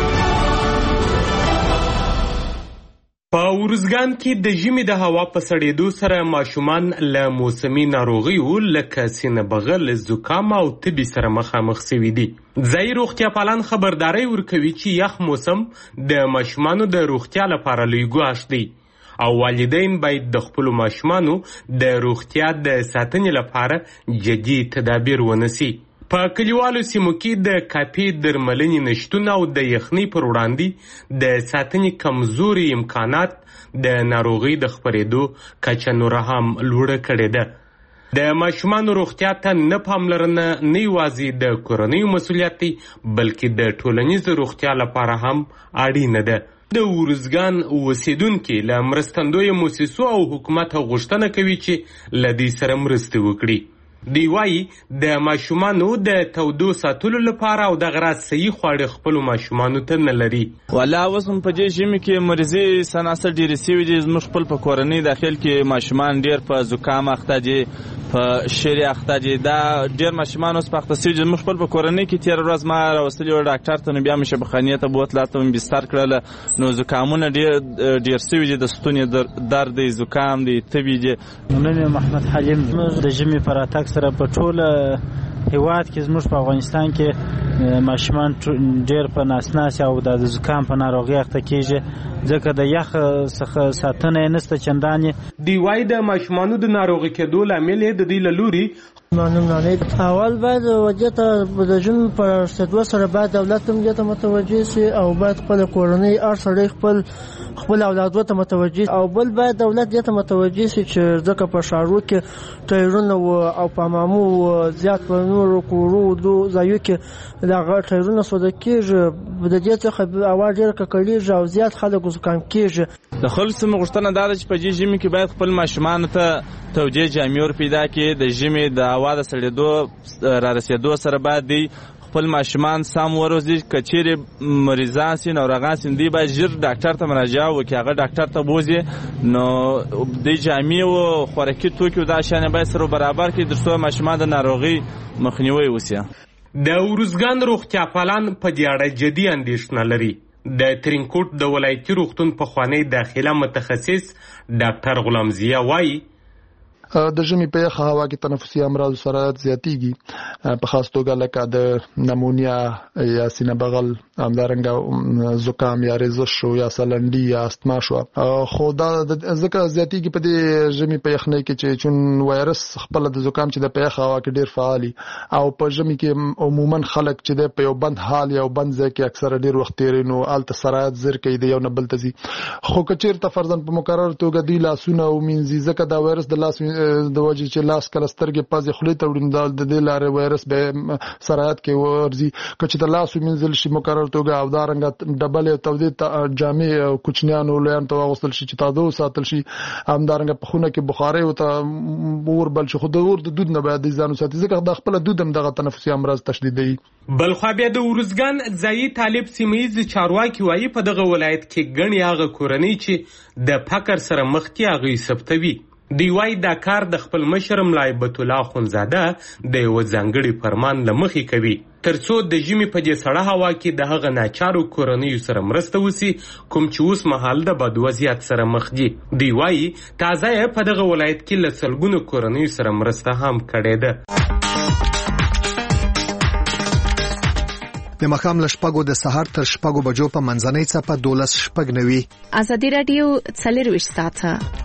په ورزګان کې د ژمي د هوا په سړېدو سره ماشومان له موسمي ناروغیو لکه سینه بغل، زکام او تبي سره مخامخ شوي دي. ځایي روغتیا پالان خبرداري ورکوي چې یخ موسم د ماشومانو د روغتیا لپاره لوی ګواښ دی او والدین باید د خپلو ماشومانو د روغتیا د ساتنې لپاره جدي تدابیر ونیسي. په کلیوالو سیمو کې د کافي درملنې نشتون او د یخنۍ پر وړاندې د ساتنې کمزوري امکانات د ناروغۍ د خپرېدو کچه نوره هم لوړه کړې ده. د ماشومانو روغتیا ته نه پاملرنه نه یوازې د کورنیو مسؤلیت دی بلکې د ټولنیزې روغتیا لپاره هم اړینه ده. د ورزګان اوسیدونکي له مرستندویو مؤسسو او حکومت غوښتنه کوي چې له دې سره مرسته وکړي. دی وایي د ماشومانو د تودو ساتلو لپاره او د غراض صحیح خواړه خپل ماشومانو ته نه لري. ولا اوس په دې ژمي کې مریضي سناسل ډېرې سوي دي. زموږ خپل په کورنۍ داخل کې ماشومان ډېر په زکام اخته دي، په شری اخته دي. دا ډېر ماشومان اوس په اخته سوي دي. زموږ خپل په کورنۍ کې تېره ورځ ما راوستلي وو ډاکټر ته، نو بیا مې شفاخانې ته بوتله، هلته مې بستر کړله. نو زکامونه ډېر سوي دي، د ستوني درد دی، زکام دی، تبي دي. نوم محمد حلیم. د ژمي په راتګ سره په ټول هیواد کې زموږ په افغانستان کې ماشومان ډېر په ناسناس او د زکام په ناروغۍ اخته کېږي، ځکه د یخ څخه ساتنه یې نشته چندانې. دی وایي د ماشومانو د ناروغۍ کېدو لامل یې د دوی له لوري اول باید وجه ته د ژوند په رسېدو سره باید دولت هم دې ته متوجه سي او باید خپل کورنۍ هر سړی خپل اولادو ته متوجه، او بل باید دولت دې ته متوجه سي چې ځکه په ښارو کې ټایرونه او په مامو زیات په نورو کورو ځایو کې دغه ټایرونه سوده کېږي، د دې څخه هوا ډېره ککړېږي او زیات خلک زکام کېږي. د خلکو څخه غوښتنه دا ده چې په دې ژمي کې باید خپل ماشومانو ته تودې جامې ور پیدا کړي. د ژمي د هوا د سړېدو را رسېدو سره باید دی خپل ماشومان سم وروزي. که چیرې مریضان سي، ناروغان سي، دوی باید ژر ډاکټر ته مراجعه وکړي، هغه ډاکټر ته بوځي. نو د جامې او خوراکي توکي دا شیان باید سره برابر کړي تر څو ماشومان د ناروغۍ مخنیوی وسي. د ورزګان روغتیا پالان په دې اړه جدي اندېښنه لري. د ترینکوټ د ولایتي روغتون پخوانی داخله متخصص ډاکټر غلام ضیا وایي د ژمي په یخه هوا کې تنفسي امراض سره زیاتیږي، په خاص توګه لکه د نمونیا یا سینه بغل، همدارنګه زکام یا رزش شو یا سلنډي یا استما شو. خو دا ځکه زیاتیږي په دې ژمي په یخنۍ کې چې چون وایرس خپل د زکام چې د په یخه هوا کې ډیر فعالي، او په ژمي کې عموما خلک چې د په یو بند حال یا بند ځای کې اکثره ډیر وخت تیري، نو الته سرایت زر کوي د یو نه بل ته ځي. خو کچیر ته فرضاً په مقرر توګه دی لاسونه او مینځي، ځکه دا وایرس د لاس د وجه چې لاس کله سترګې پازې خولې ته وړي د دې لارې وایرس به سرایت کې ورځي که چې د لاس ومینځل شي مقرر توګه او دا رنګه ډبلې تودې جامې کوچنیانو لویانو ته واغوستل شي چې تازه وساتل شي همدارنګه په خونه کې بخارۍ ورته اور بل شي خو د اور د دود نه باید ځان وساتي ځکه د خپل دود هم دغه تنفسي امراض تشدیدوي. بلخوا بیا د ورزګان ځایي طالب سیمه‌ییز چارواکي وایي په دغه ولایت کې ګڼې هغه کورنۍ چې د فقر سره مخ دي هغوی ثبتوي. دوی وایي دا کار د خپل مشر ملا هیبت الله اخندزاده د یوه ځانګړي فرمان له مخې کوي تر څو د ژمي په دې سړه هوا کې د هغه ناچارو کورنیو سره مرسته وسي کوم چې اوس مهال د بد وضعیت سره مخ دي. دوی وایي تازه یې په دغه ولایت کې له سلګونو کورنیو سره مرسته هم کړې ده. د مخام له شپږو د سهار تر شپږو بجو په منځنۍ څپه 12:09. ازادي راډیو 24 ساعته